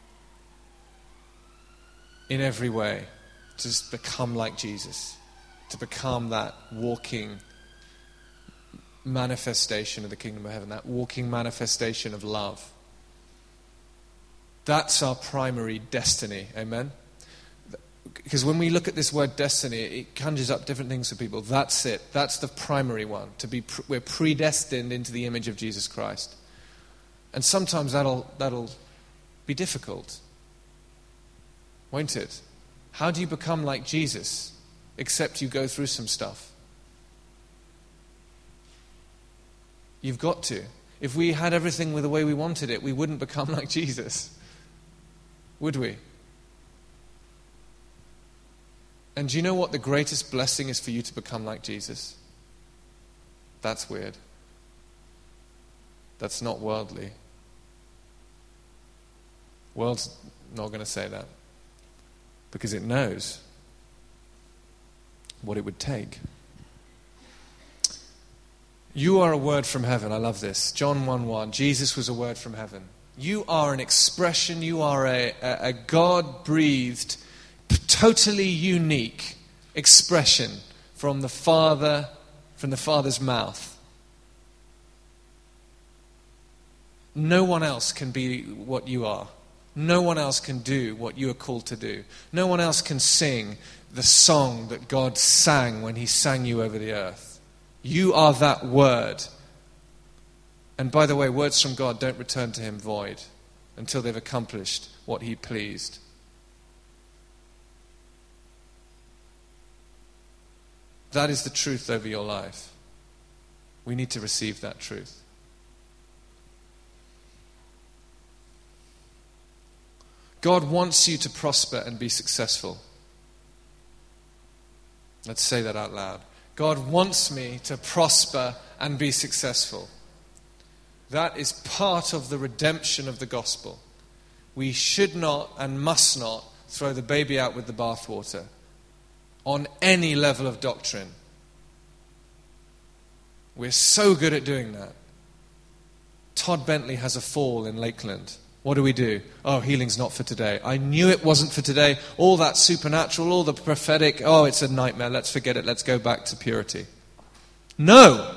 In every way, to just become like Jesus. To become that walking manifestation of the kingdom of heaven, that walking manifestation of love. That's our primary destiny. Amen? because when we look at this word destiny, it conjures up different things for people. That's it. That's the primary one. We're predestined into the image of Jesus Christ. And sometimes that'll be difficult, won't it? How do you become like Jesus except you go through some stuff? You've got to. If we had everything the way we wanted it, we wouldn't become like Jesus, would we? And do you know what the greatest blessing is for you to become like Jesus? That's weird. That's not worldly. World's not going to say that because it knows what it would take. You are a word from heaven. I love this. John 1:1. Jesus was a word from heaven. You are an expression. You are a God-breathed, totally unique expression from the Father's mouth. No one else can be what you are. No one else can do what you are called to do. No one else can sing the song that God sang when he sang you over the earth. You are that word. And by the way, words from God don't return to him void until they've accomplished what he pleased. That is the truth over your life. We need to receive that truth. God wants you to prosper and be successful. Let's say that out loud. God wants me to prosper and be successful. That is part of the redemption of the gospel. We should not and must not throw the baby out with the bathwater on any level of doctrine. We're so good at doing that. Todd Bentley has a fall in Lakeland. What do? Oh, healing's not for today. I knew it wasn't for today. All that supernatural, all the prophetic, oh, it's a nightmare. Let's forget it. Let's go back to purity. No!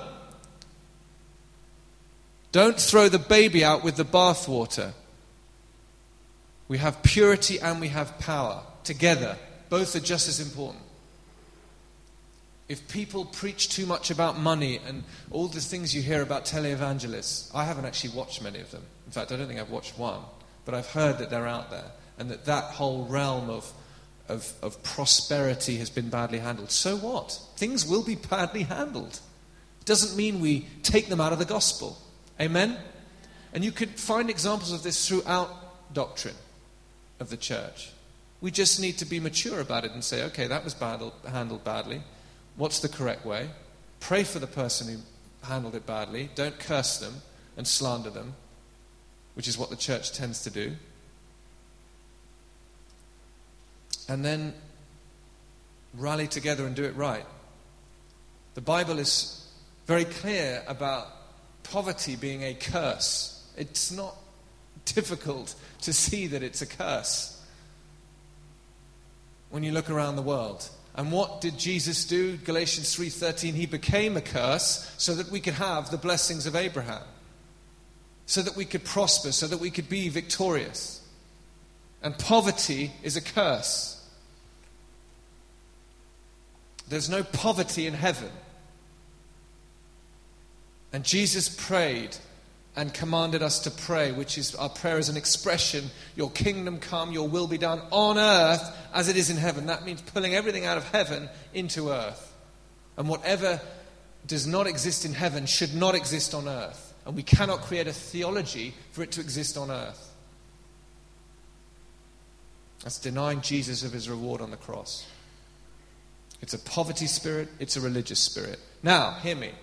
Don't throw the baby out with the bathwater. We have purity and we have power together. Both are just as important. If people preach too much about money and all the things you hear about televangelists, I haven't actually watched many of them. In fact, I don't think I've watched one, but I've heard that they're out there and that whole realm of prosperity has been badly handled. So what? Things will be badly handled. It doesn't mean we take them out of the gospel. Amen? And you could find examples of this throughout doctrine of the church. We just need to be mature about it and say, okay, that was handled badly. What's the correct way? Pray for the person who handled it badly. Don't curse them and slander them, which is what the church tends to do. And then rally together and do it right. The Bible is very clear about poverty being a curse. It's not difficult to see that it's a curse when you look around the world. And what did Jesus do? Galatians 3:13, he became a curse so that we could have the blessings of Abraham, so that we could prosper, so that we could be victorious. And poverty is a curse. There's no poverty in heaven. And Jesus prayed and commanded us to pray, which is, our prayer is an expression, your kingdom come, your will be done on earth as it is in heaven. That means pulling everything out of heaven into earth. And whatever does not exist in heaven should not exist on earth. And we cannot create a theology for it to exist on earth. That's denying Jesus of his reward on the cross. It's a poverty spirit, it's a religious spirit. Now, hear me.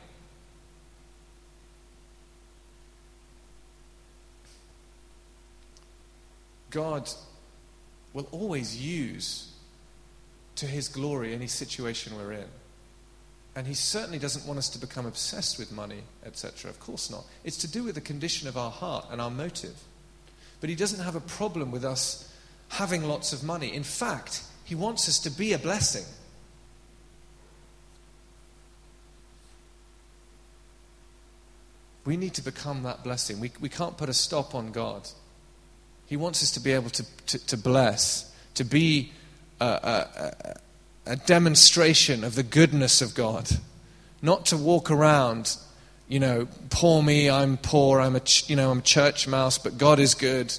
God will always use to his glory any situation we're in. And he certainly doesn't want us to become obsessed with money, etc. Of course not. It's to do with the condition of our heart and our motive. But he doesn't have a problem with us having lots of money. In fact, he wants us to be a blessing. We need to become that blessing. We can't put a stop on God. He wants us to be able to bless, to be a demonstration of the goodness of God. Not to walk around, poor me, I'm poor, I'm a church mouse, but God is good.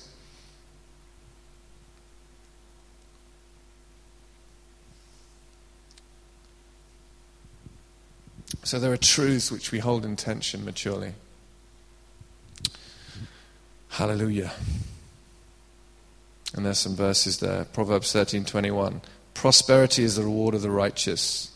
So there are truths which we hold in tension maturely. Hallelujah. And there's some verses there. Proverbs 13:21. Prosperity is the reward of the righteous.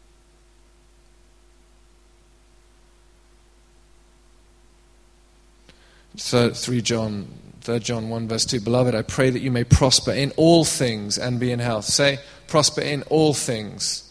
Third John 1 verse 2. Beloved, I pray that you may prosper in all things and be in health. Say, prosper in all things.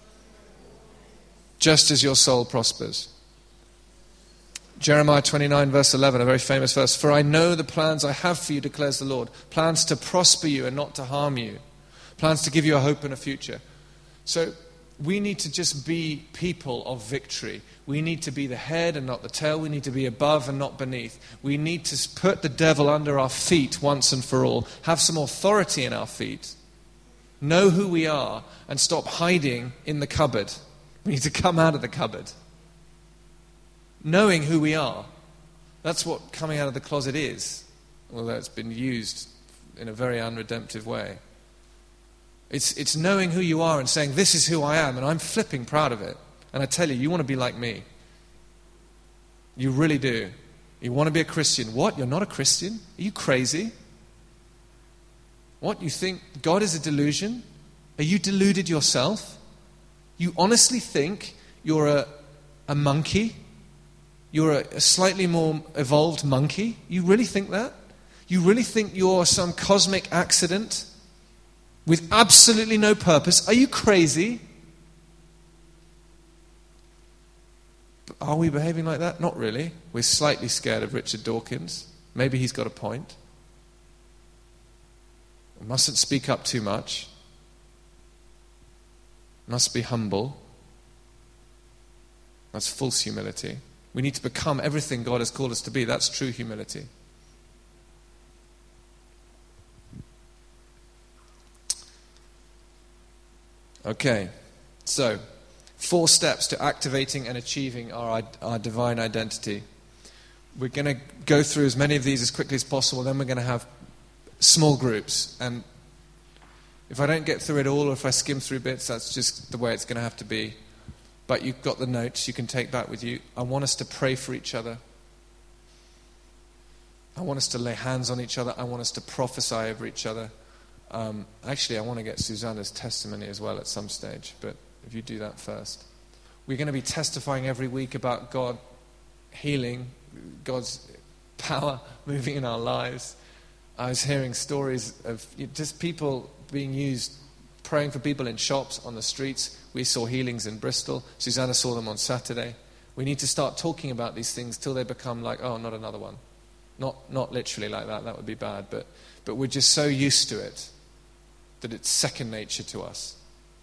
Just as your soul prospers. Jeremiah 29 verse 11, a very famous verse. For I know the plans I have for you, declares the Lord. Plans to prosper you and not to harm you. Plans to give you a hope and a future. So we need to just be people of victory. We need to be the head and not the tail. We need to be above and not beneath. We need to put the devil under our feet once and for all. Have some authority in our feet. Know who we are and stop hiding in the cupboard. We need to come out of the cupboard. Knowing who we are. That's what coming out of the closet is. Although it's been used in a very unredemptive way. It's knowing who you are and saying, this is who I am, and I'm flipping proud of it. And I tell you, you want to be like me. You really do. You want to be a Christian. What? You're not a Christian? Are you crazy? What? You think God is a delusion? Are you deluded yourself? You honestly think you're a monkey? You're a slightly more evolved monkey? You really think that? You really think you're some cosmic accident with absolutely no purpose? Are you crazy? Are we behaving like that? Not really. We're slightly scared of Richard Dawkins. Maybe he's got a point. We mustn't speak up too much. Must be humble. That's false humility. We need to become everything God has called us to be. That's true humility. Okay, so 4 steps to activating and achieving our divine identity. We're going to go through as many of these as quickly as possible. Then we're going to have small groups. And if I don't get through it all, or if I skim through bits, that's just the way it's going to have to be. But you've got the notes you can take back with you. I want us to pray for each other. I want us to lay hands on each other. I want us to prophesy over each other. Actually, I want to get Susanna's testimony as well at some stage, but if you do that first. We're going to be testifying every week about God healing, God's power moving in our lives. I was hearing stories of just people being used, praying for people in shops, on the streets. We saw healings in Bristol. Susanna saw them on Saturday. We need to start talking about these things till they become like, oh, not another one. Not literally like that. That would be bad. But we're just so used to it that it's second nature to us.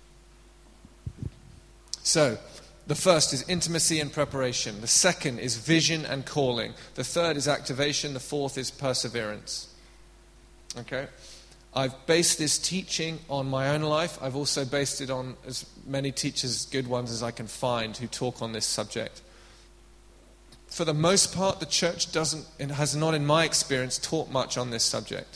So, the first is intimacy and preparation. The second is vision and calling. The third is activation. The fourth is perseverance. Okay? I've based this teaching on my own life. I've also based it on as many teachers, good ones as I can find, who talk on this subject. For the most part, the church has not, in my experience, taught much on this subject.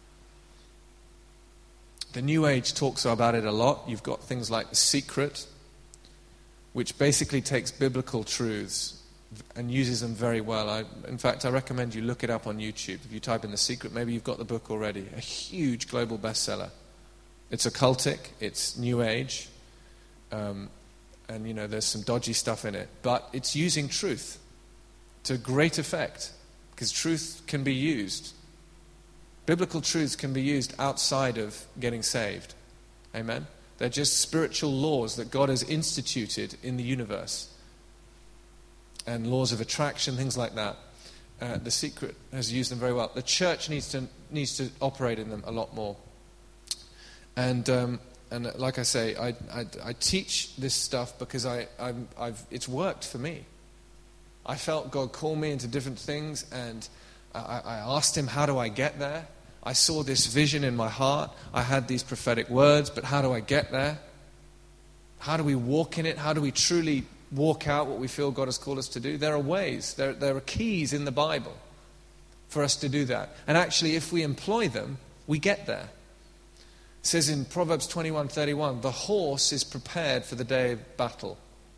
The New Age talks about it a lot. You've got things like The Secret, which basically takes biblical truths and uses them very well. In fact, I recommend you look it up on YouTube. If you type in The Secret, maybe you've got the book already. A huge global bestseller. It's occultic, it's New Age, and there's some dodgy stuff in it. But it's using truth to great effect, because truth can be used. Biblical truths can be used outside of getting saved. Amen? They're just spiritual laws that God has instituted in the universe. And laws of attraction, things like that. The Secret has used them very well. The church needs to operate in them a lot more. And like I say, I teach this stuff because it's worked for me. I felt God call me into different things, and I asked Him, how do I get there? I saw this vision in my heart. I had these prophetic words, but how do I get there? How do we walk in it? How do we truly walk out what we feel God has called us to do? There are ways. There are keys in the Bible for us to do that. And actually, if we employ them, we get there. It says in Proverbs 21:31, the horse is prepared for the day of battle,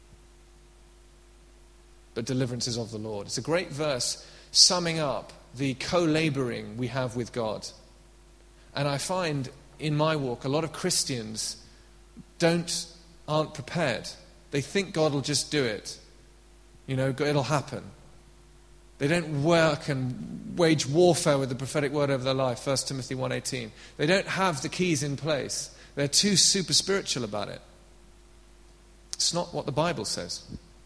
but deliverance is of the Lord. It's a great verse summing up the co-laboring we have with God. And I find in my walk, a lot of Christians aren't prepared. They think God will just do it. It'll happen. They don't work and wage warfare with the prophetic word over their life, 1 Timothy 1:18. They don't have the keys in place. They're too super spiritual about it. It's not what the Bible says.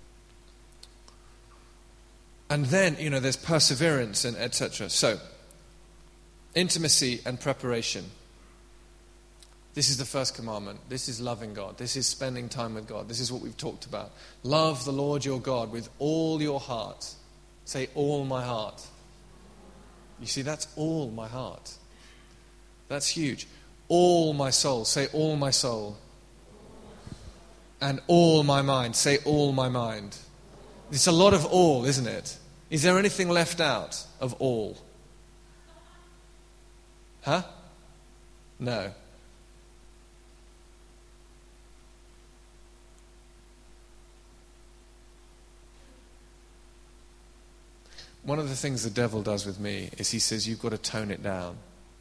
And then, there's perseverance and etc. So, intimacy and preparation. This is the first commandment. This is loving God. This is spending time with God. This is what we've talked about. Love the Lord your God with all your heart. Say, all my heart. You see, that's all my heart. That's huge. All my soul. Say, all my soul. And all my mind. Say, all my mind. It's a lot of all, isn't it? Is there anything left out of all? Huh? No. One of the things the devil does with me is he says, you've got to tone it down.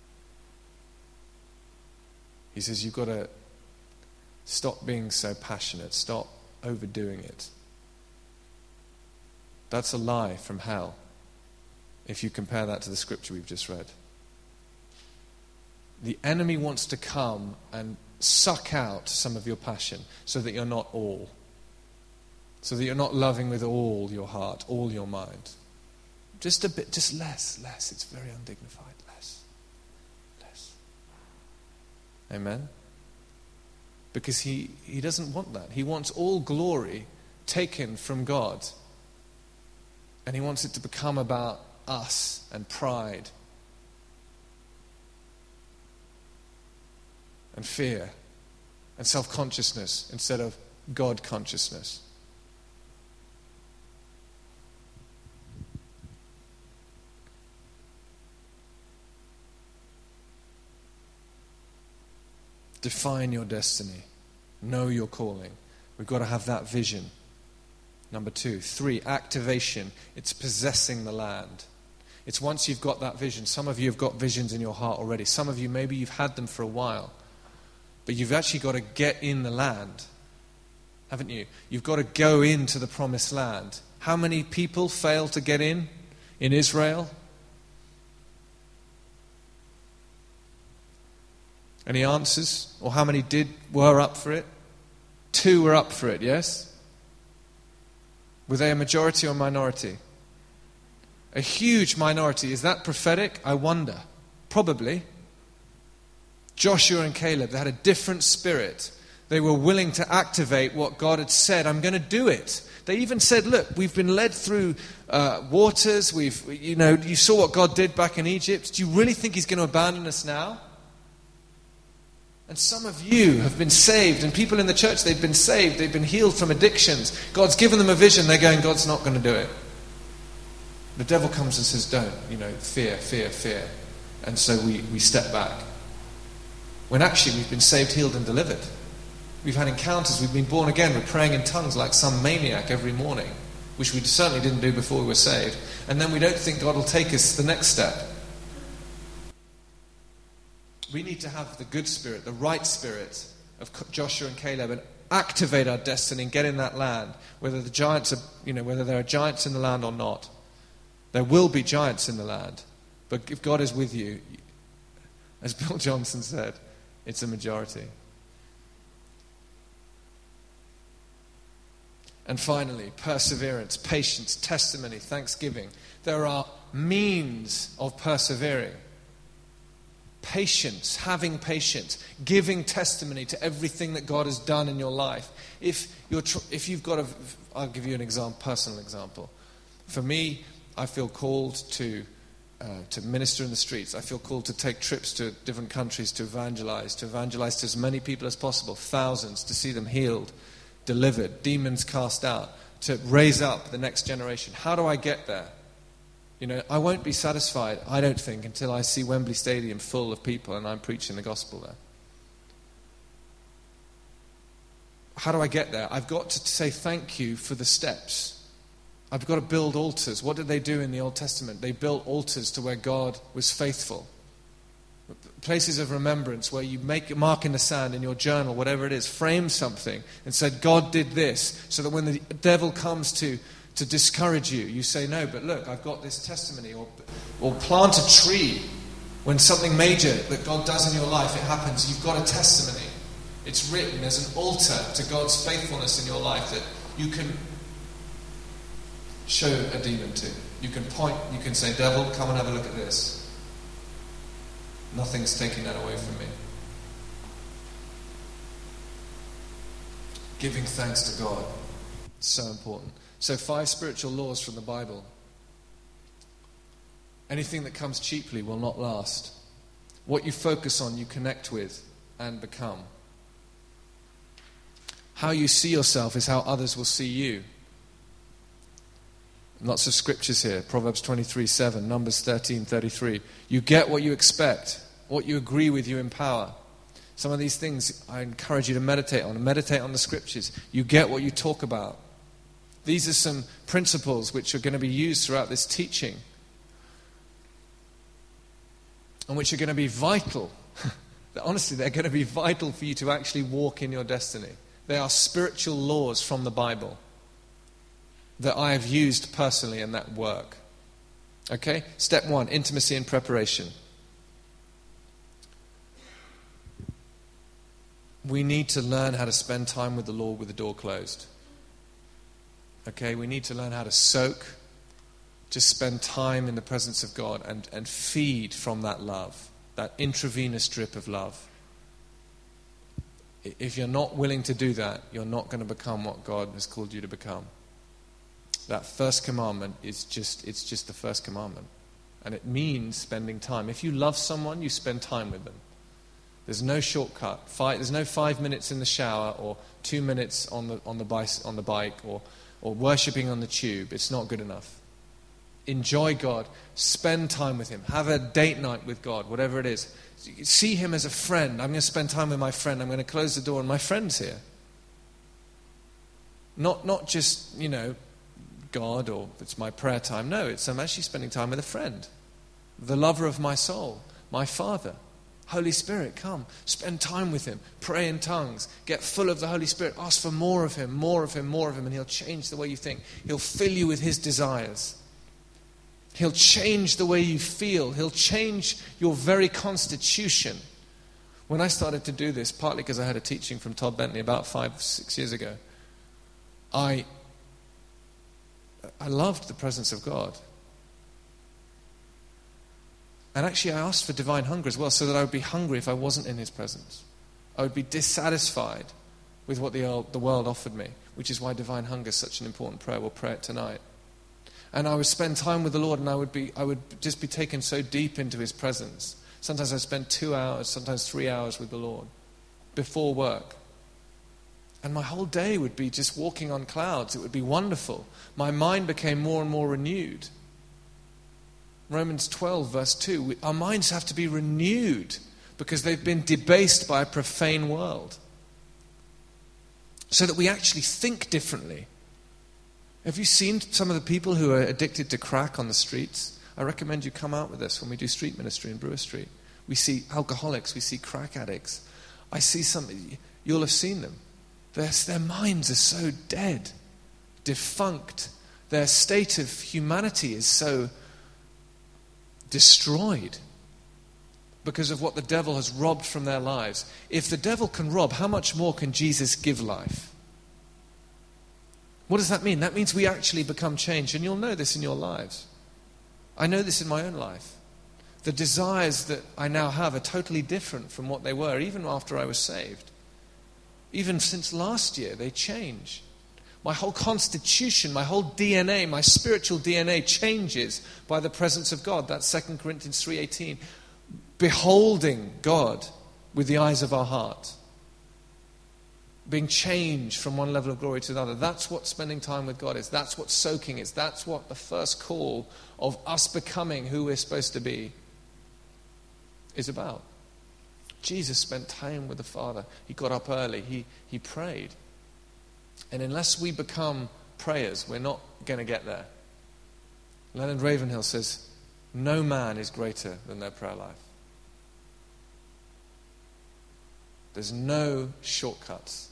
He says, you've got to stop being so passionate. Stop overdoing it. That's a lie from hell, if you compare that to the scripture we've just read. The enemy wants to come and suck out some of your passion so that you're not all. So that you're not loving with all your heart, all your mind. Just a bit, just less. It's very undignified. Less. Amen? Because he doesn't want that. He wants all glory taken from God. And he wants it to become about us and pride and fear and self-consciousness instead of God consciousness. Define your destiny. Know your calling. We've got to have that vision. Number 2. 3, activation. It's possessing the land. It's once you've got that vision. Some of you have got visions in your heart already. Some of you, maybe you've had them for a while. But you've actually got to get in the land. Haven't you? You've got to go into the promised land. How many people failed to get in Israel? Any answers? Or how many were up for it? 2 were up for it, yes? Were they a majority or minority? A huge minority. Is that prophetic? I wonder. Probably. Joshua and Caleb, they had a different spirit. They were willing to activate what God had said. I'm going to do it. They even said, look, we've been led through waters. You saw what God did back in Egypt. Do you really think he's going to abandon us now? And some of you have been saved, and people in the church, they've been saved, they've been healed from addictions. God's given them a vision, they're going, God's not going to do it. The devil comes and says, don't, fear. And so we step back. When actually we've been saved, healed and delivered. We've had encounters, we've been born again, we're praying in tongues like some maniac every morning, which we certainly didn't do before we were saved. And then we don't think God will take us the next step. We need to have the good spirit, the right spirit of Joshua and Caleb, and activate our destiny and get in that land. Whether the giants are, whether there are giants in the land or not, there will be giants in the land. But if God is with you, as Bill Johnson said, it's a majority. And finally, perseverance, patience, testimony, thanksgiving. There are means of persevering. Patience, having patience, giving testimony to everything that God has done in your life. If you've got I'll give you an example, personal example. For me, I feel called to to minister in the streets. I feel called to take trips to different countries to evangelize to as many people as possible, thousands, to see them healed, delivered, demons cast out, to raise up the next generation. How do I get there? You know, I won't be satisfied, I don't think, until I see Wembley Stadium full of people and I'm preaching the gospel there. How do I get there? I've got to say thank you for the steps. I've got to build altars. What did they do in the Old Testament? They built altars to where God was faithful. Places of remembrance where you make a mark in the sand in your journal, whatever it is, frame something and said, God did this, so that when the devil comes to discourage you, you say, no, but look, I've got this testimony. Or plant a tree. When something major that God does in your life, it happens, you've got a testimony. It's written as an altar to God's faithfulness in your life that you can show a demon to. You can point, you can say, devil, come and have a look at this. Nothing's taking that away from me. Giving thanks to God. It's so important. So 5 spiritual laws from the Bible. Anything that comes cheaply will not last. What you focus on, you connect with and become. How you see yourself is how others will see you. Lots of scriptures here. Proverbs 23:7, Numbers 13:33. You get what you expect. What you agree with, you empower. Some of these things I encourage you to meditate on. Meditate on the scriptures. You get what you talk about. These are some principles which are going to be used throughout this teaching. And which are going to be vital. Honestly, they're going to be vital for you to actually walk in your destiny. They are spiritual laws from the Bible that I have used personally in that work. Okay? Step 1, intimacy and preparation. We need to learn how to spend time with the Lord with the door closed. Okay? We need to learn how to soak, just spend time in the presence of God and feed from that love, that intravenous drip of love. If you're not willing to do that, you're not going to become what God has called you to become. That first commandment is just the first commandment. And it means spending time. If you love someone, you spend time with them. There's no shortcut. There's no 5 minutes in the shower or 2 minutes on the bike or worshipping on the tube. It's not good enough. Enjoy God. Spend time with Him. Have a date night with God, whatever it is. See Him as a friend. I'm going to spend time with my friend. I'm going to close the door and my friend's here. Not just, God or it's my prayer time. No, I'm actually spending time with a friend. The lover of my soul. My Father. Holy Spirit, come. Spend time with Him. Pray in tongues. Get full of the Holy Spirit. Ask for more of Him, more of Him, more of Him. And He'll change the way you think. He'll fill you with His desires. He'll change the way you feel. He'll change your very constitution. When I started to do this, partly because I had a teaching from Todd Bentley about 5-6 years ago, I loved the presence of God. And actually I asked for divine hunger as well, so that I would be hungry if I wasn't in His presence. I would be dissatisfied with what the world offered me, which is why divine hunger is such an important prayer. We'll pray it tonight. And I would spend time with the Lord, and I would just be taken so deep into His presence. Sometimes I spend 2 hours, sometimes 3 hours with the Lord before work. And my whole day would be just walking on clouds. It would be wonderful. My mind became more and more renewed. Romans 12, verse 2, our minds have to be renewed because they've been debased by a profane world. So that we actually think differently. Have you seen some of the people who are addicted to crack on the streets? I recommend you come out with us when we do street ministry in Brewer Street. We see alcoholics, we see crack addicts. I see some, you'll have seen them. Their minds are so dead, defunct. Their state of humanity is so destroyed because of what the devil has robbed from their lives. If the devil can rob, how much more can Jesus give life? What does that mean? That means we actually become changed, and you'll know this in your lives. I know this in my own life. The desires that I now have are totally different from what they were, even after I was saved. Even since last year, they change. My whole constitution, my whole DNA, my spiritual DNA changes by the presence of God. That's 2 Corinthians 3:18. Beholding God with the eyes of our heart. Being changed from one level of glory to another. That's what spending time with God is. That's what soaking is. That's what the first call of us becoming who we're supposed to be is about. Jesus spent time with the Father. He got up early. He prayed. And unless we become prayers, we're not going to get there. Leonard Ravenhill says, no man is greater than their prayer life. There's no shortcuts.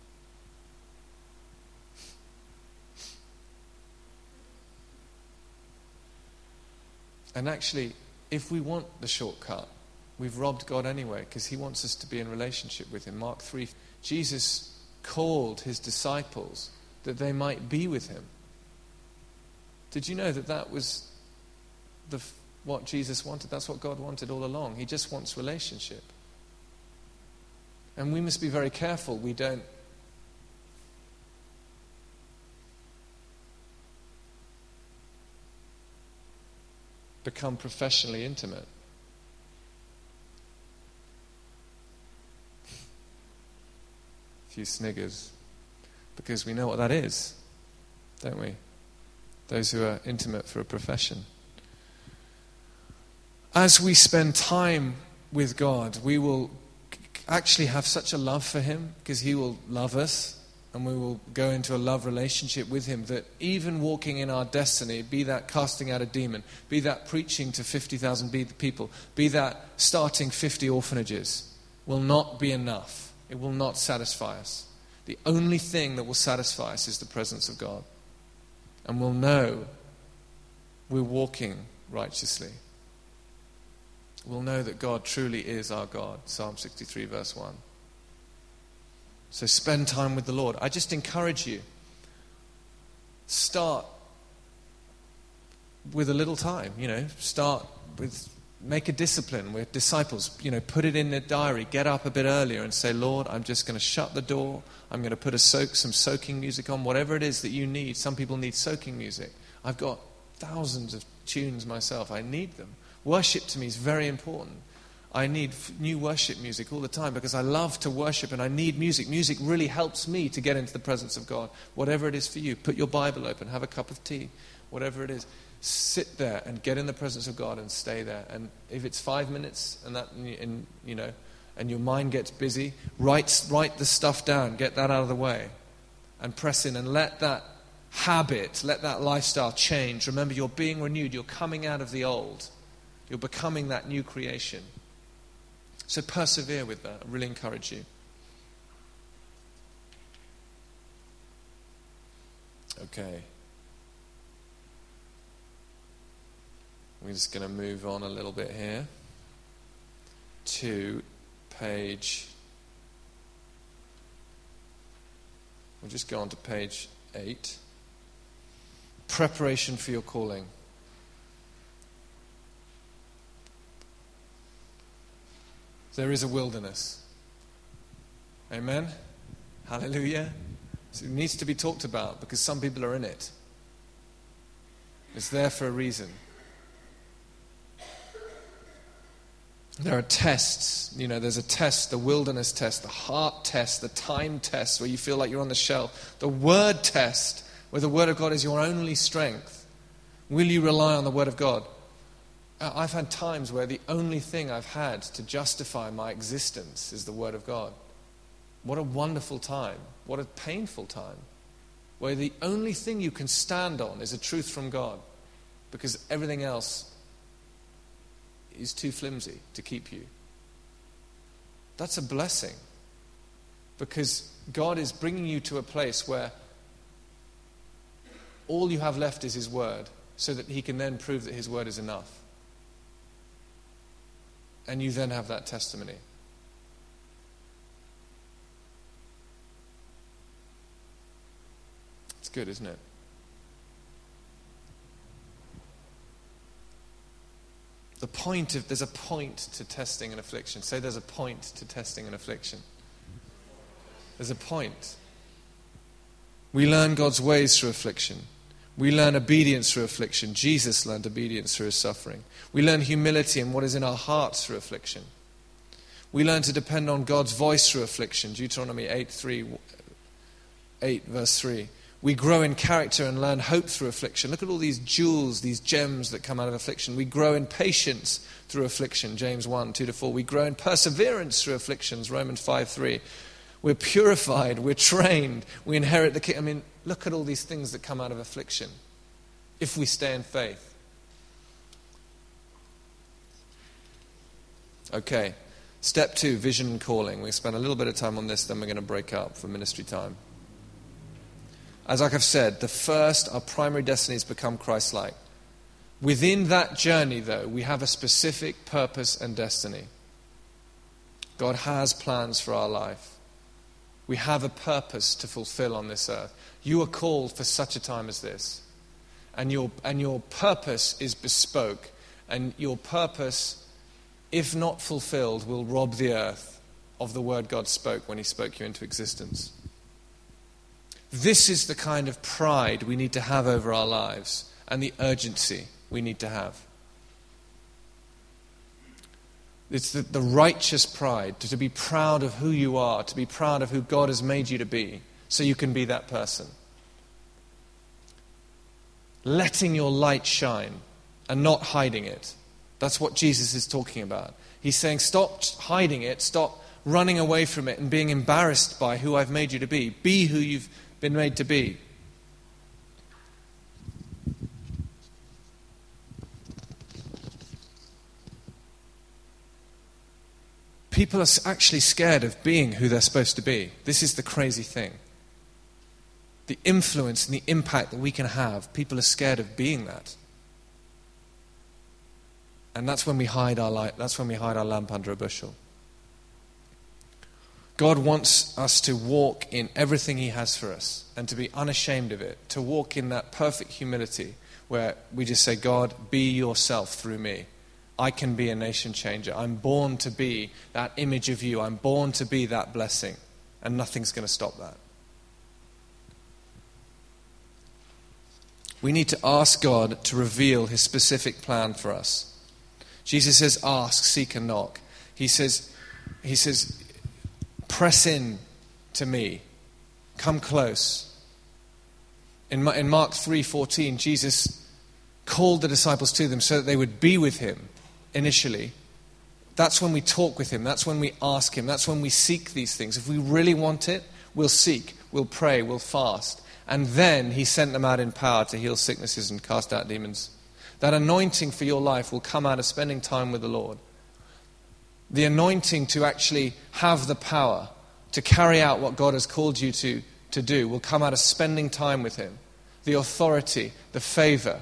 And actually, if we want the shortcut, we've robbed God anyway, because he wants us to be in relationship with him. Mark 3, Jesus called his disciples that they might be with him. Did you know that was what Jesus wanted? That's what God wanted all along. He just wants relationship. And we must be very careful we don't become professionally intimate. A few sniggers. Because we know what that is, don't we? Those who are intimate for a profession. As we spend time with God, we will actually have such a love for him, because he will love us, and we will go into a love relationship with him, that even walking in our destiny, be that casting out a demon, be that preaching to 50,000 people, be that starting 50 orphanages, will not be enough. It will not satisfy us. The only thing that will satisfy us is the presence of God. And we'll know we're walking righteously. We'll know that God truly is our God. Psalm 63 verse 1. So spend time with the Lord. I just encourage you. Start with a little time. Start with, make a discipline. We're disciples. Put it in the diary. Get up a bit earlier and say, Lord, I'm just going to shut the door. I'm going to put some soaking music on. Whatever it is that you need. Some people need soaking music. I've got thousands of tunes myself. I need them. Worship to me is very important. I need new worship music all the time because I love to worship and I need music. Music really helps me to get into the presence of God. Whatever it is for you, put your Bible open, have a cup of tea, whatever it is. Sit there and get in the presence of God and stay there. And if it's 5 minutes and your mind gets busy, write the stuff down, get that out of the way, and press in and let that habit, let that lifestyle change. Remember, you're being renewed. You're coming out of the old. You're becoming that new creation. So persevere with that. I really encourage you. Okay. We're just going to move on a little bit here to page... We'll just go on to page 8. Preparation for your calling. There is a wilderness. Amen? Hallelujah. So it needs to be talked about because some people are in it. It's there for a reason. There are tests. There's a test, the wilderness test, the heart test, the time test where you feel like you're on the shelf. The word test, where the word of God is your only strength. Will you rely on the word of God? I've had times where the only thing I've had to justify my existence is the Word of God. What a wonderful time. What a painful time. Where the only thing you can stand on is a truth from God. Because everything else is too flimsy to keep you. That's a blessing. Because God is bringing you to a place where all you have left is His Word, so that He can then prove that His Word is enough. And you then have that testimony. It's good, isn't it? There's a point to testing and affliction. Say there's a point to testing and affliction. There's a point. We learn God's ways through affliction. We learn obedience through affliction. Jesus learned obedience through his suffering. We learn humility and what is in our hearts through affliction. We learn to depend on God's voice through affliction. Deuteronomy 8 verse 3. We grow in character and learn hope through affliction. Look at all these jewels, these gems that come out of affliction. We grow in patience through affliction. James 1, 2-4. We grow in perseverance through afflictions. Romans 5:3. We're purified, we're trained, we inherit the kingdom. I mean, look at all these things that come out of affliction if we stay in faith. Okay, step 2, vision and calling. We'll spend a little bit of time on this, then we're going to break up for ministry time. As like I've said, our primary destiny is to become Christ-like. Within that journey, though, we have a specific purpose and destiny. God has plans for our life. We have a purpose to fulfill on this earth. You are called for such a time as this. And your purpose is bespoke. And your purpose, if not fulfilled, will rob the earth of the word God spoke when he spoke you into existence. This is the kind of pride we need to have over our lives and the urgency we need to have. It's the righteous pride, to be proud of who you are, to be proud of who God has made you to be, so you can be that person. Letting your light shine and not hiding it. That's what Jesus is talking about. He's saying stop hiding it, stop running away from it and being embarrassed by who I've made you to be. Be who you've been made to be. People are actually scared of being who they're supposed to be. This is the crazy thing. The influence and the impact that we can have, people are scared of being that. And that's when we hide our light. That's when we hide our lamp under a bushel. God wants us to walk in everything he has for us and to be unashamed of it, to walk in that perfect humility where we just say, God, be yourself through me. I can be a nation changer. I'm born to be that image of you. I'm born to be that blessing. And nothing's going to stop that. We need to ask God to reveal his specific plan for us. Jesus says, ask, seek, and knock. He says, press in to me. Come close. In Mark 3:14, Jesus called the disciples to them so that they would be with him initially. That's when we talk with him. That's when we ask him. That's when we seek these things. If we really want it, we'll seek, we'll pray, we'll fast. And then he sent them out in power to heal sicknesses and cast out demons. That anointing for your life will come out of spending time with the Lord. The anointing to actually have the power to carry out what God has called you to do will come out of spending time with him. The authority, the favor,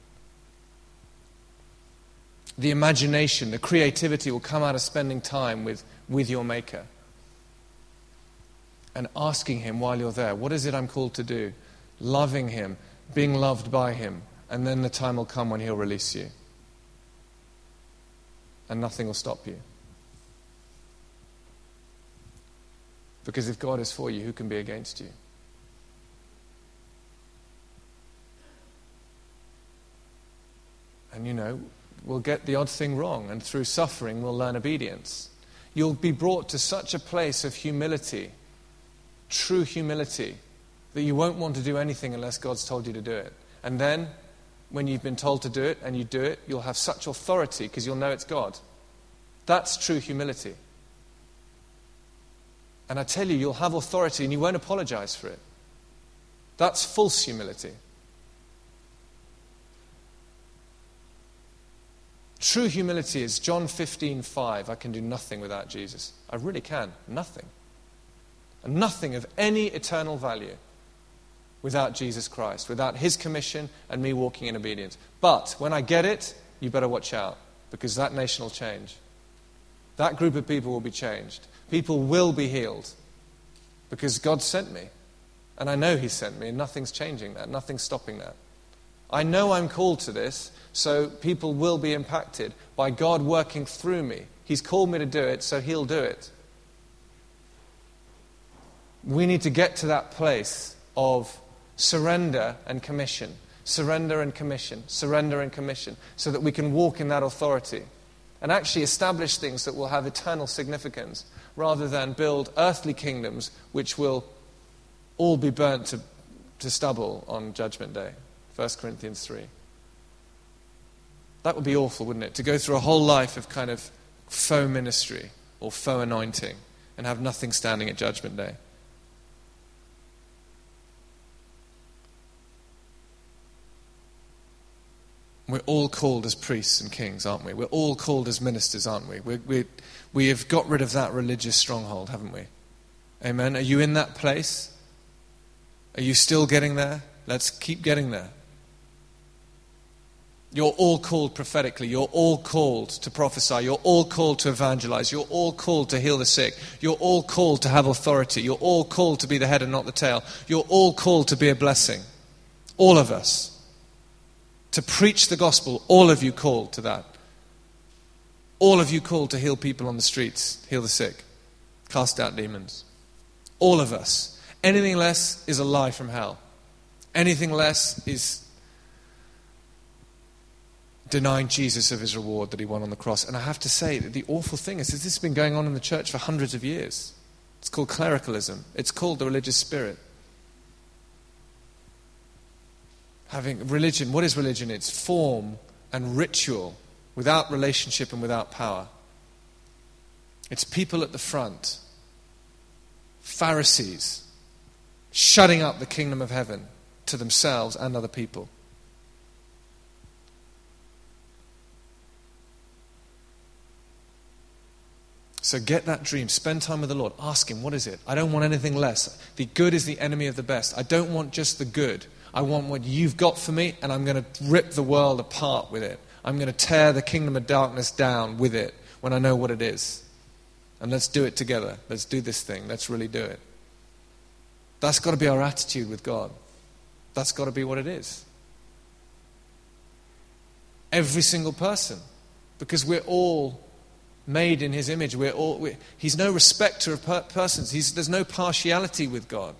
the imagination, the creativity will come out of spending time with your Maker. And asking him while you're there, what is it I'm called to do? Loving him, being loved by him. And then the time will come when he'll release you. And nothing will stop you. Because if God is for you, who can be against you? And we'll get the odd thing wrong, and through suffering we'll learn obedience. You'll be brought to such a place of humility, true humility, that you won't want to do anything unless God's told you to do it. And then, when you've been told to do it and you do it, you'll have such authority because you'll know it's God. That's true humility. And I tell you, you'll have authority and you won't apologize for it. That's false humility. True humility is John 15:5. I can do nothing without Jesus. I really can. Nothing. And nothing of any eternal value without Jesus Christ, without his commission and me walking in obedience. But when I get it, you better watch out, because that nation will change. That group of people will be changed. People will be healed because God sent me. And I know he sent me, and nothing's changing that. Nothing's stopping that. I know I'm called to this, so people will be impacted by God working through me. He's called me to do it, so he'll do it. We need to get to that place of Surrender and commission. Surrender and commission. Surrender and commission. So that we can walk in that authority and actually establish things that will have eternal significance rather than build earthly kingdoms which will all be burnt to stubble on Judgment Day. 1 Corinthians 3. That would be awful, wouldn't it? To go through a whole life of kind of faux ministry or faux anointing and have nothing standing at Judgment Day. We're all called as priests and kings, aren't we? We're all called as ministers, aren't we? We have got rid of that religious stronghold, haven't we? Amen? Are you in that place? Are you still getting there? Let's keep getting there. You're all called prophetically. You're all called to prophesy. You're all called to evangelize. You're all called to heal the sick. You're all called to have authority. You're all called to be the head and not the tail. You're all called to be a blessing. All of us. To preach the gospel, all of you called to that. All of you called to heal people on the streets, heal the sick, cast out demons. All of us. Anything less is a lie from hell. Anything less is denying Jesus of his reward that he won on the cross. And I have to say that the awful thing is that this has been going on in the church for hundreds of years. It's called clericalism. It's called the religious spirit. Having religion, what is religion? It's form and ritual without relationship and without power. It's people at the front, Pharisees, shutting up the kingdom of heaven to themselves and other people. So get that dream. Spend time with the Lord. Ask him, what is it? I don't want anything less. The good is the enemy of the best. I don't want just the good. I want what you've got for me, and I'm going to rip the world apart with it. I'm going to tear the kingdom of darkness down with it when I know what it is. And let's do it together. Let's do this thing. Let's really do it. That's got to be our attitude with God. That's got to be what it is. Every single person. Because we're all made in his image. He's no respecter of persons. There's no partiality with God.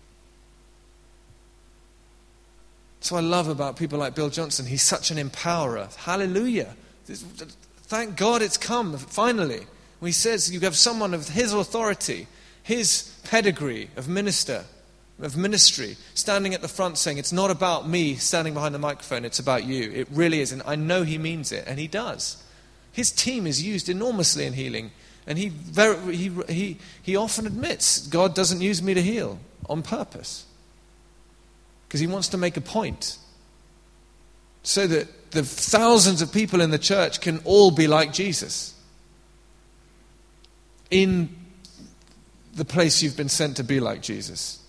That's what I love about people like Bill Johnson. He's such an empowerer. Hallelujah. Thank God it's come, finally. When he says you have someone of his authority, his pedigree of ministry, standing at the front saying, it's not about me standing behind the microphone, it's about you. It really is. And I know he means it, and he does. His team is used enormously in healing. And he often admits, God doesn't use me to heal on purpose. Because he wants to make a point. So that the thousands of people in the church can all be like Jesus. In the place you've been sent to be like Jesus.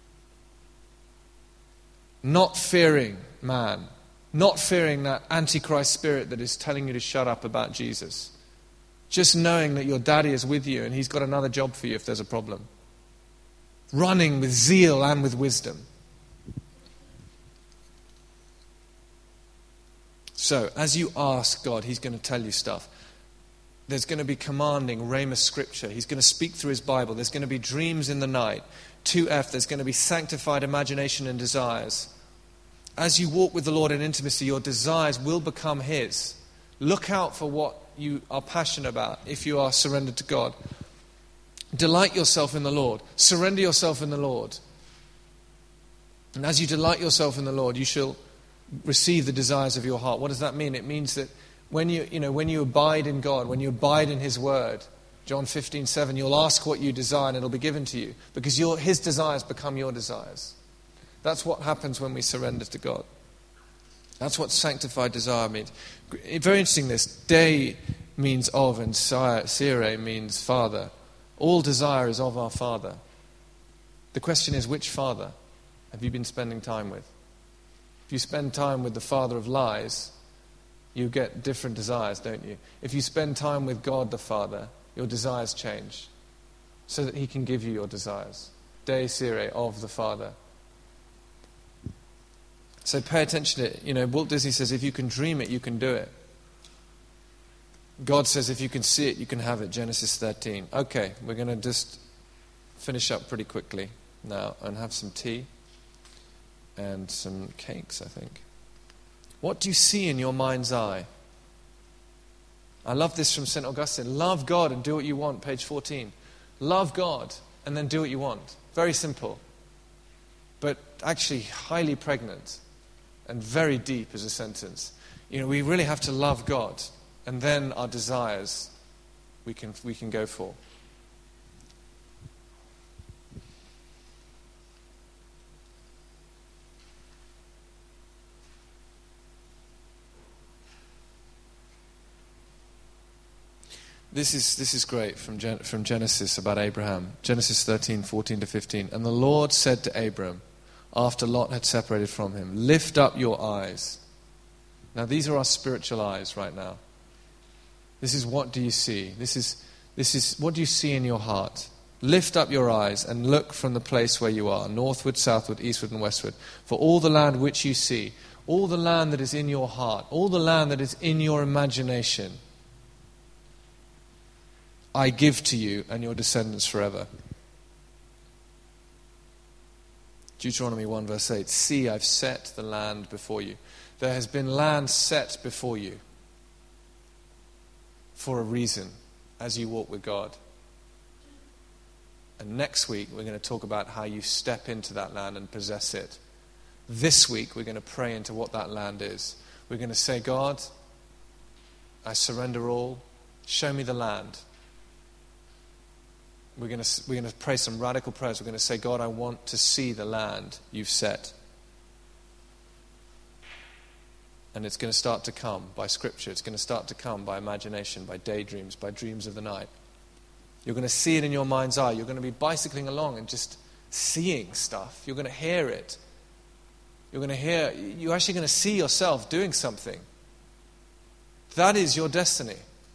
Not fearing man. Not fearing that antichrist spirit that is telling you to shut up about Jesus. Just knowing that your daddy is with you and he's got another job for you if there's a problem. Running with zeal and with wisdom. So, as you ask God, he's going to tell you stuff. There's going to be commanding rhema scripture. He's going to speak through his Bible. There's going to be dreams in the night. 2F, there's going to be sanctified imagination and desires. As you walk with the Lord in intimacy, your desires will become his. Look out for what you are passionate about if you are surrendered to God. Delight yourself in the Lord. Surrender yourself in the Lord. And as you delight yourself in the Lord, you shall receive the desires of your heart. What does that mean? It means that when you abide in God, when you abide in his word, John 15:7, you'll ask what you desire and it'll be given to you. Because his desires become your desires. That's what happens when we surrender to God. That's what sanctified desire means. Very interesting this. De means of and sire means father. All desire is of our Father. The question is, which Father have you been spending time with? If you spend time with the father of lies, you get different desires, don't you? If you spend time with God the Father, your desires change so that he can give you your desires. De sire, of the Father. So pay attention to it. Walt Disney says, if you can dream it, you can do it. God says, if you can see it, you can have it. Genesis 13. Okay, we're going to just finish up pretty quickly now and have some tea. and some cakes, I think. What do you see in your mind's eye? I love this from St. Augustine. Love God and do what you want, page 14. Love God and then do what you want. Very simple, but actually highly pregnant and very deep as a sentence. We really have to love God, and then our desires we can go for. This is great from Genesis about Abraham. Genesis 13:14-15. And the Lord said to Abram, after Lot had separated from him, lift up your eyes. Now these are our spiritual eyes right now. This is what do you see? This is what do you see in your heart? Lift up your eyes and look from the place where you are, northward, southward, eastward and westward. For all the land which you see, all the land that is in your heart, all the land that is in your imagination, I give to you and your descendants forever. Deuteronomy 1 verse 8. See, I've set the land before you. There has been land set before you for a reason as you walk with God. And next week we're going to talk about how you step into that land and possess it. This week we're going to pray into what that land is. We're going to say, God, I surrender all. Show me the land. We're going to pray some radical prayers. We're going to say, God, I want to see the land you've set. And it's going to start to come by scripture. It's going to start to come by imagination, by daydreams, by dreams of the night. You're going to see it in your mind's eye. You're going to be bicycling along and just seeing stuff. You're going to hear it. You're actually going to see yourself doing something. That is your destiny.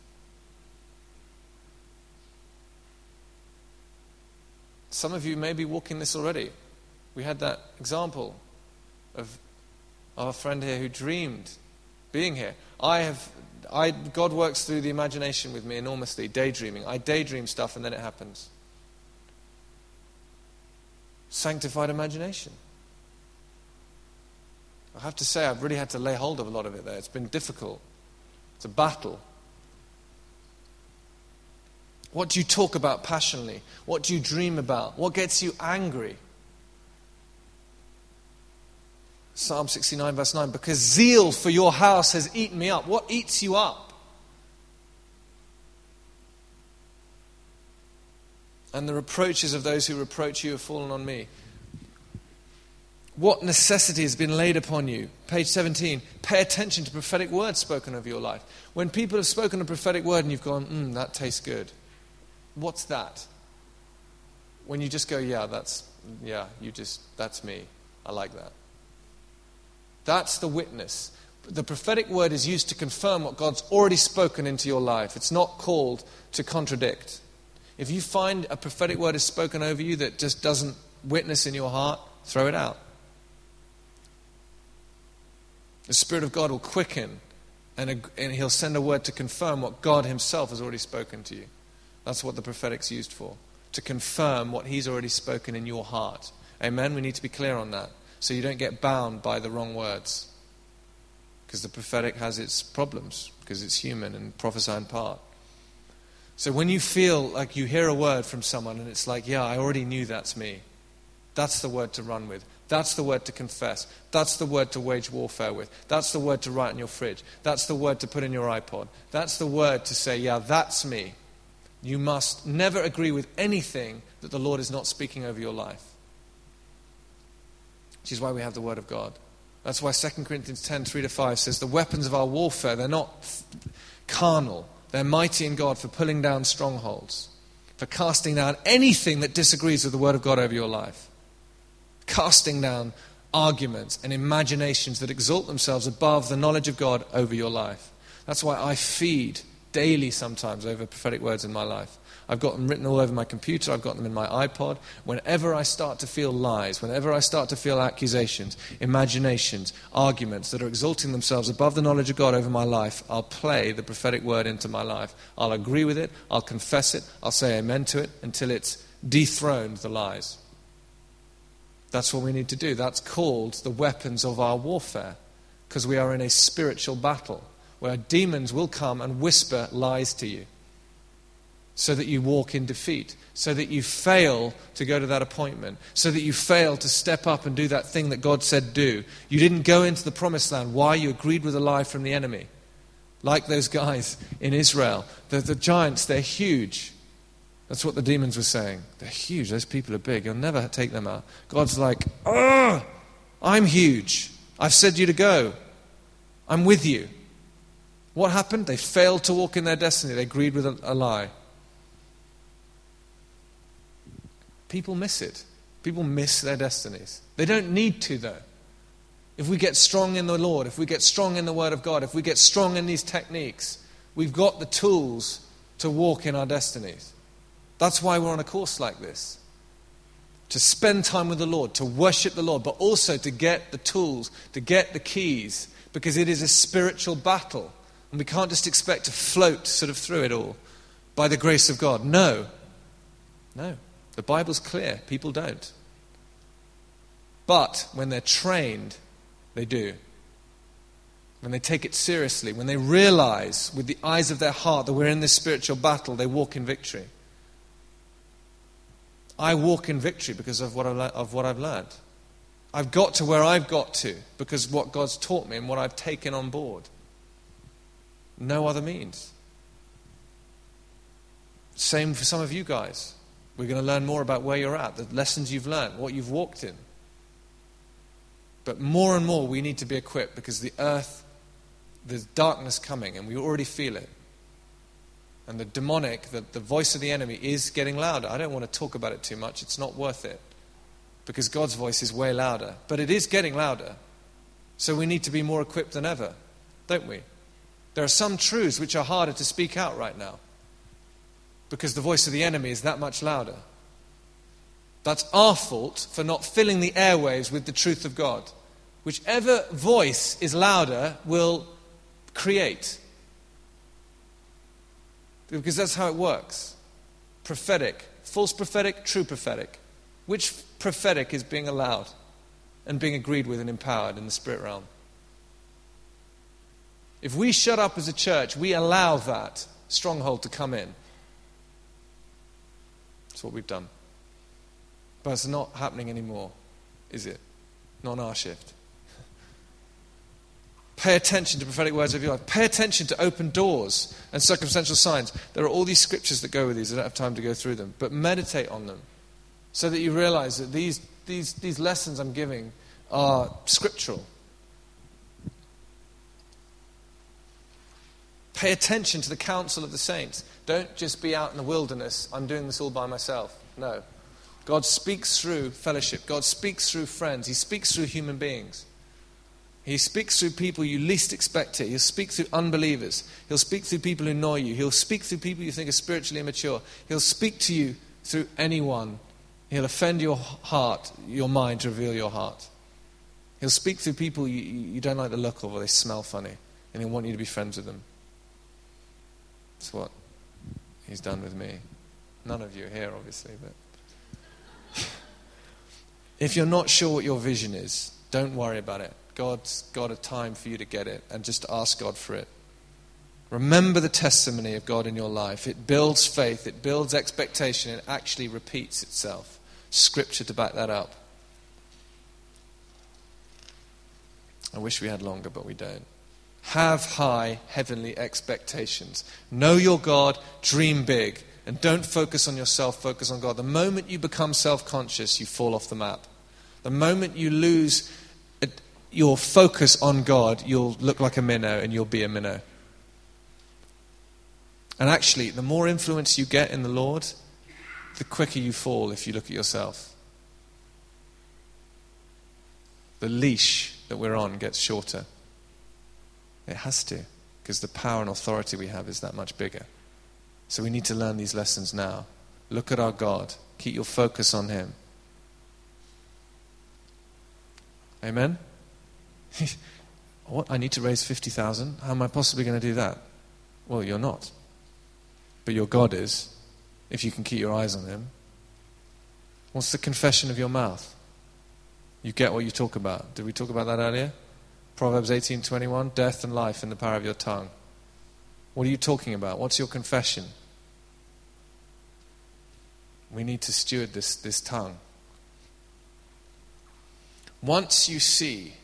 Some of you may be walking this already. We had that example of our friend here who dreamed being here. God works through the imagination with me enormously, daydreaming. I daydream stuff and then it happens. Sanctified imagination. I have to say, I've really had to lay hold of a lot of it there. It's been difficult. It's a battle. What do you talk about passionately? What do you dream about? What gets you angry? Psalm 69 verse 9, because zeal for your house has eaten me up. What eats you up? And the reproaches of those who reproach you have fallen on me. What necessity has been laid upon you? Page 17, pay attention to prophetic words spoken over your life. When people have spoken a prophetic word and you've gone, that tastes good. What's that? When you just go, that's me. I like that. That's the witness. The prophetic word is used to confirm what God's already spoken into your life. It's not called to contradict. If you find a prophetic word is spoken over you that just doesn't witness in your heart, throw it out. The Spirit of God will quicken and He'll send a word to confirm what God Himself has already spoken to you. That's what the prophetic's used for, to confirm what He's already spoken in your heart. Amen? We need to be clear on that, so you don't get bound by the wrong words. Because the prophetic has its problems, because it's human and prophesy in part. So when you feel like you hear a word from someone and it's like, I already knew that's me. That's the word to run with. That's the word to confess. That's the word to wage warfare with. That's the word to write on your fridge. That's the word to put in your iPod. That's the word to say, that's me. You must never agree with anything that the Lord is not speaking over your life. Which is why we have the Word of God. That's why 2 Corinthians 10:3-5 says the weapons of our warfare, they're not carnal. They're mighty in God for pulling down strongholds, for casting down anything that disagrees with the Word of God over your life. Casting down arguments and imaginations that exalt themselves above the knowledge of God over your life. That's why I feed daily sometimes over prophetic words in my life. I've got them written all over my computer. I've got them in my iPod. Whenever I start to feel lies, whenever I start to feel accusations, imaginations, arguments that are exalting themselves above the knowledge of God over my life, I'll play the prophetic word into my life. I'll agree with it. I'll confess it. I'll say amen to it until it's dethroned the lies. That's what we need to do. That's called the weapons of our warfare, because we are in a spiritual battle where demons will come and whisper lies to you so that you walk in defeat, so that you fail to go to that appointment, so that you fail to step up and do that thing that God said do. You didn't go into the promised land. Why? You agreed with a lie from the enemy. Like those guys in Israel. The giants, they're huge. That's what the demons were saying. They're huge. Those people are big. You'll never take them out. God's like, I'm huge. I've said you to go. I'm with you. What happened? They failed to walk in their destiny. They agreed with a lie. People miss it. People miss their destinies. They don't need to, though. If we get strong in the Lord, if we get strong in the Word of God, if we get strong in these techniques, we've got the tools to walk in our destinies. That's why we're on a course like this. To spend time with the Lord, to worship the Lord, but also to get the tools, to get the keys, because it is a spiritual battle. And we can't just expect to float sort of through it all by the grace of God. No. The Bible's clear. People don't. But when they're trained, they do. When they take it seriously, when they realize with the eyes of their heart that we're in this spiritual battle, they walk in victory. I walk in victory because of what I've learned. I've got to where I've got to because of what God's taught me and what I've taken on board. No other means. Same for some of you guys. We're going to learn more about where you're at, the lessons you've learned, what you've walked in. But more and more we need to be equipped because the earth, there's darkness coming and we already feel it. And the demonic, the voice of the enemy is getting louder. I don't want to talk about it too much. It's not worth it. Because God's voice is way louder. But it is getting louder. So we need to be more equipped than ever, don't we? There are some truths which are harder to speak out right now. Because the voice of the enemy is that much louder. That's our fault for not filling the airwaves with the truth of God. Whichever voice is louder will create. Because that's how it works. Prophetic, false prophetic, true prophetic. Which prophetic is being allowed and being agreed with and empowered in the spirit realm? If we shut up as a church, we allow that stronghold to come in. That's what we've done. But it's not happening anymore, is it? Not on our shift. Pay attention to prophetic words of your life. Pay attention to open doors and circumstantial signs. There are all these scriptures that go with these. I don't have time to go through them. But meditate on them so that you realize that these lessons I'm giving are scriptural. Pay attention to the counsel of the saints. Don't just be out in the wilderness. I'm doing this all by myself. No. God speaks through fellowship. God speaks through friends. He speaks through human beings. He speaks through people you least expect it. He'll speak through unbelievers. He'll speak through people who annoy you. He'll speak through people you think are spiritually immature. He'll speak to you through anyone. He'll offend your heart, your mind to reveal your heart. He'll speak through people you don't like the look of or they smell funny. And he'll want you to be friends with them. That's what he's done with me. None of you are here, obviously, but if you're not sure what your vision is, don't worry about it. God's got a time for you to get it and just ask God for it. Remember the testimony of God in your life. It builds faith, it builds expectation, it actually repeats itself. Scripture to back that up. I wish we had longer, but we don't. Have high heavenly expectations. Know your God, dream big, and don't focus on yourself, focus on God. The moment you become self-conscious, you fall off the map. The moment you lose your focus on God, you'll look like a minnow and you'll be a minnow. And actually, the more influence you get in the Lord, the quicker you fall if you look at yourself. The leash that we're on gets shorter. It has to, because the power and authority we have is that much bigger. So we need to learn these lessons now. Look at our God. Keep your focus on Him. Amen? What? I need to raise 50,000? How am I possibly going to do that? Well, you're not. But your God is, if you can keep your eyes on Him. What's the confession of your mouth? You get what you talk about. Did we talk about that earlier? Proverbs 18:21, death and life in the power of your tongue. What are you talking about? What's your confession? We need to steward this tongue. Once you see,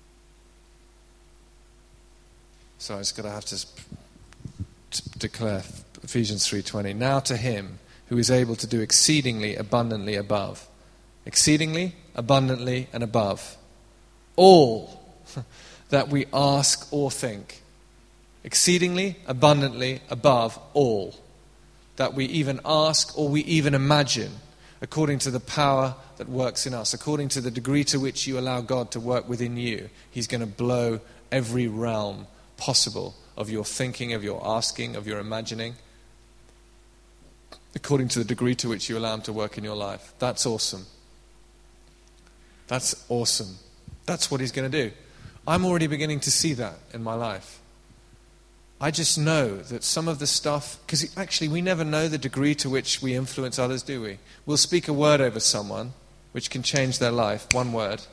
so I just got to have to declare Ephesians 3:20. Now to him who is able to do exceedingly abundantly above. Exceedingly, abundantly, and above. All that we ask or think. Exceedingly, abundantly, above all that we even ask or we even imagine, according to the power that works in us, according to the degree to which you allow God to work within you. He's going to blow every realm possible of your thinking, of your asking, of your imagining, according to the degree to which you allow him to work in your life. That's awesome. That's awesome. That's what he's going to do. I'm already beginning to see that in my life. I just know that some of the stuff, because actually we never know the degree to which we influence others, do we? We'll speak a word over someone which can change their life, one word,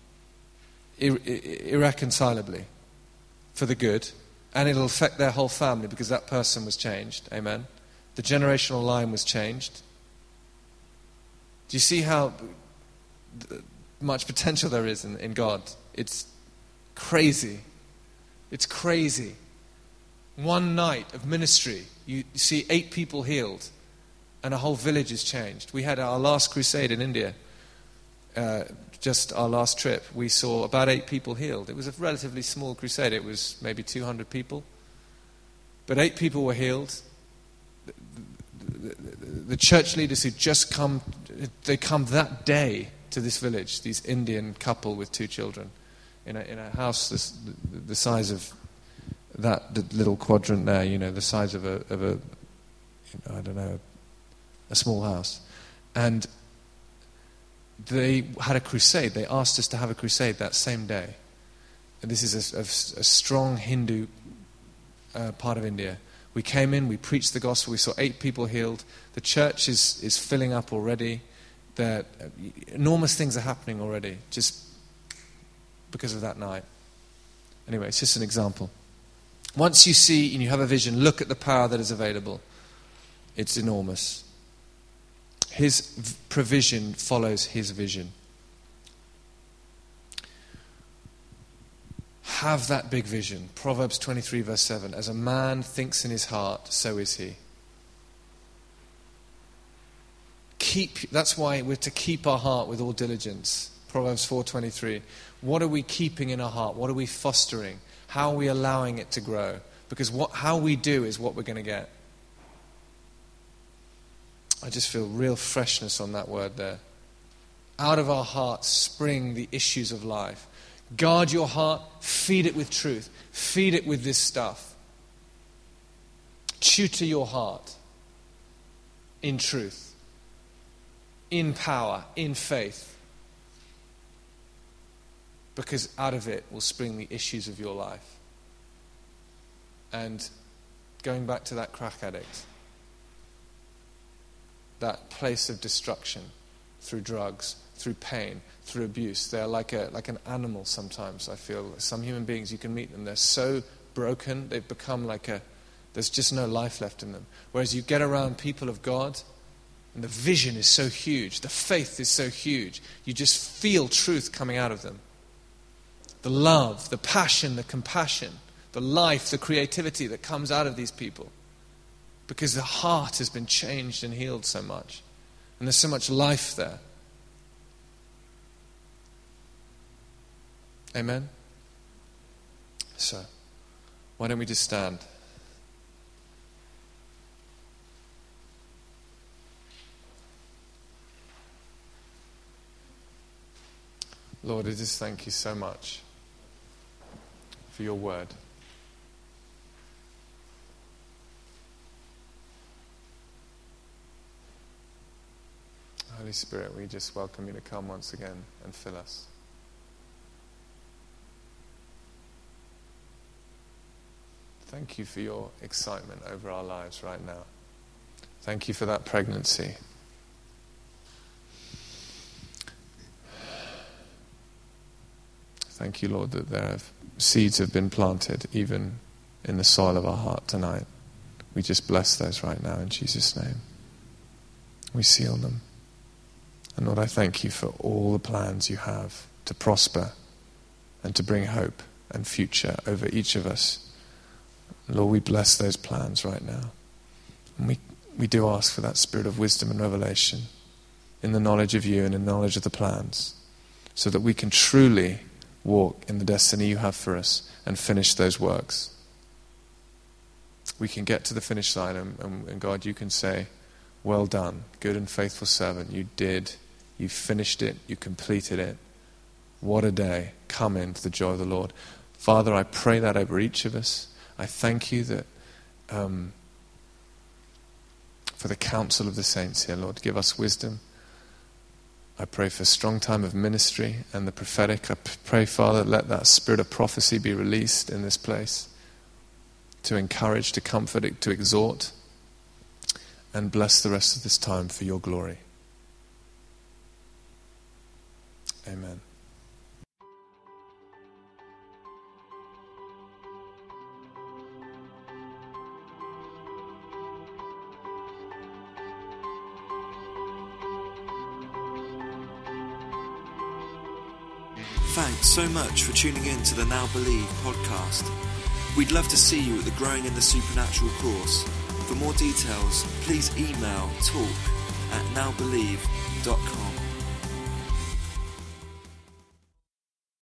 irreconcilably, for the good, and it'll affect their whole family because that person was changed. Amen? The generational line was changed. Do you see how much potential there is in God? It's crazy. It's crazy. One night of ministry, you see 8 people healed, and a whole village is changed. We had our last crusade in India, just our last trip. We saw about 8 people healed. It was a relatively small crusade. It was maybe 200 people. But 8 people were healed. The church leaders who just come, they come that day to this village, these Indian couple with 2 children, in a house the size of that little quadrant there, you know, the size of a I don't know, a small house. And they had a crusade. They asked us to have a crusade that same day. And this is a strong Hindu part of India. We came in, we preached the gospel, we saw 8 people healed. The church is filling up already. Enormous things are happening already, just because of that night. Anyway, it's just an example. Once you see and you have a vision, look at the power that is available. It's enormous. His provision follows his vision. Have that big vision. Proverbs 23 verse 7. As a man thinks in his heart, so is he. That's why we're to keep our heart with all diligence. Proverbs 4:23. What are we keeping in our heart? What are we fostering? How are we allowing it to grow? Because how we do is what we're going to get. I just feel real freshness on that word there. Out of our hearts spring the issues of life. Guard your heart, feed it with truth. Feed it with this stuff. Tutor your heart in truth, in power, in faith. Because out of it will spring the issues of your life. And going back to that crack addict, that place of destruction through drugs, through pain, through abuse. They're like an animal sometimes, I feel. Some human beings, you can meet them, they're so broken, they've become there's just no life left in them. Whereas you get around people of God, and the vision is so huge, the faith is so huge, you just feel truth coming out of them. The love, the passion, the compassion, the life, the creativity that comes out of these people. Because the heart has been changed and healed so much. And there's so much life there. Amen? So, why don't we just stand? Lord, I just thank you so much for your word. Holy Spirit, we just welcome you to come once again and fill us. Thank you for your excitement over our lives right now. Thank you for that pregnancy. Thank you, Lord, that seeds have been planted even in the soil of our heart tonight. We just bless those right now in Jesus' name. We seal them. And Lord, I thank you for all the plans you have to prosper and to bring hope and future over each of us. Lord, we bless those plans right now. And we do ask for that spirit of wisdom and revelation in the knowledge of you and in the knowledge of the plans, so that we can truly walk in the destiny you have for us and finish those works. We can get to the finish line and God, you can say, well done, good and faithful servant. You finished it, you completed it. What a day. Come into the joy of the Lord. Father, I pray that over each of us. I thank you that for the counsel of the saints here, Lord. Give us wisdom. I pray for a strong time of ministry and the prophetic. I pray, Father, let that spirit of prophecy be released in this place to encourage, to comfort, to exhort, and bless the rest of this time for your glory. Amen. Thanks so much for tuning in to the Now Believe podcast. We'd love to see you at the Growing in the Supernatural course. For more details, please email talk@nowbelieve.com.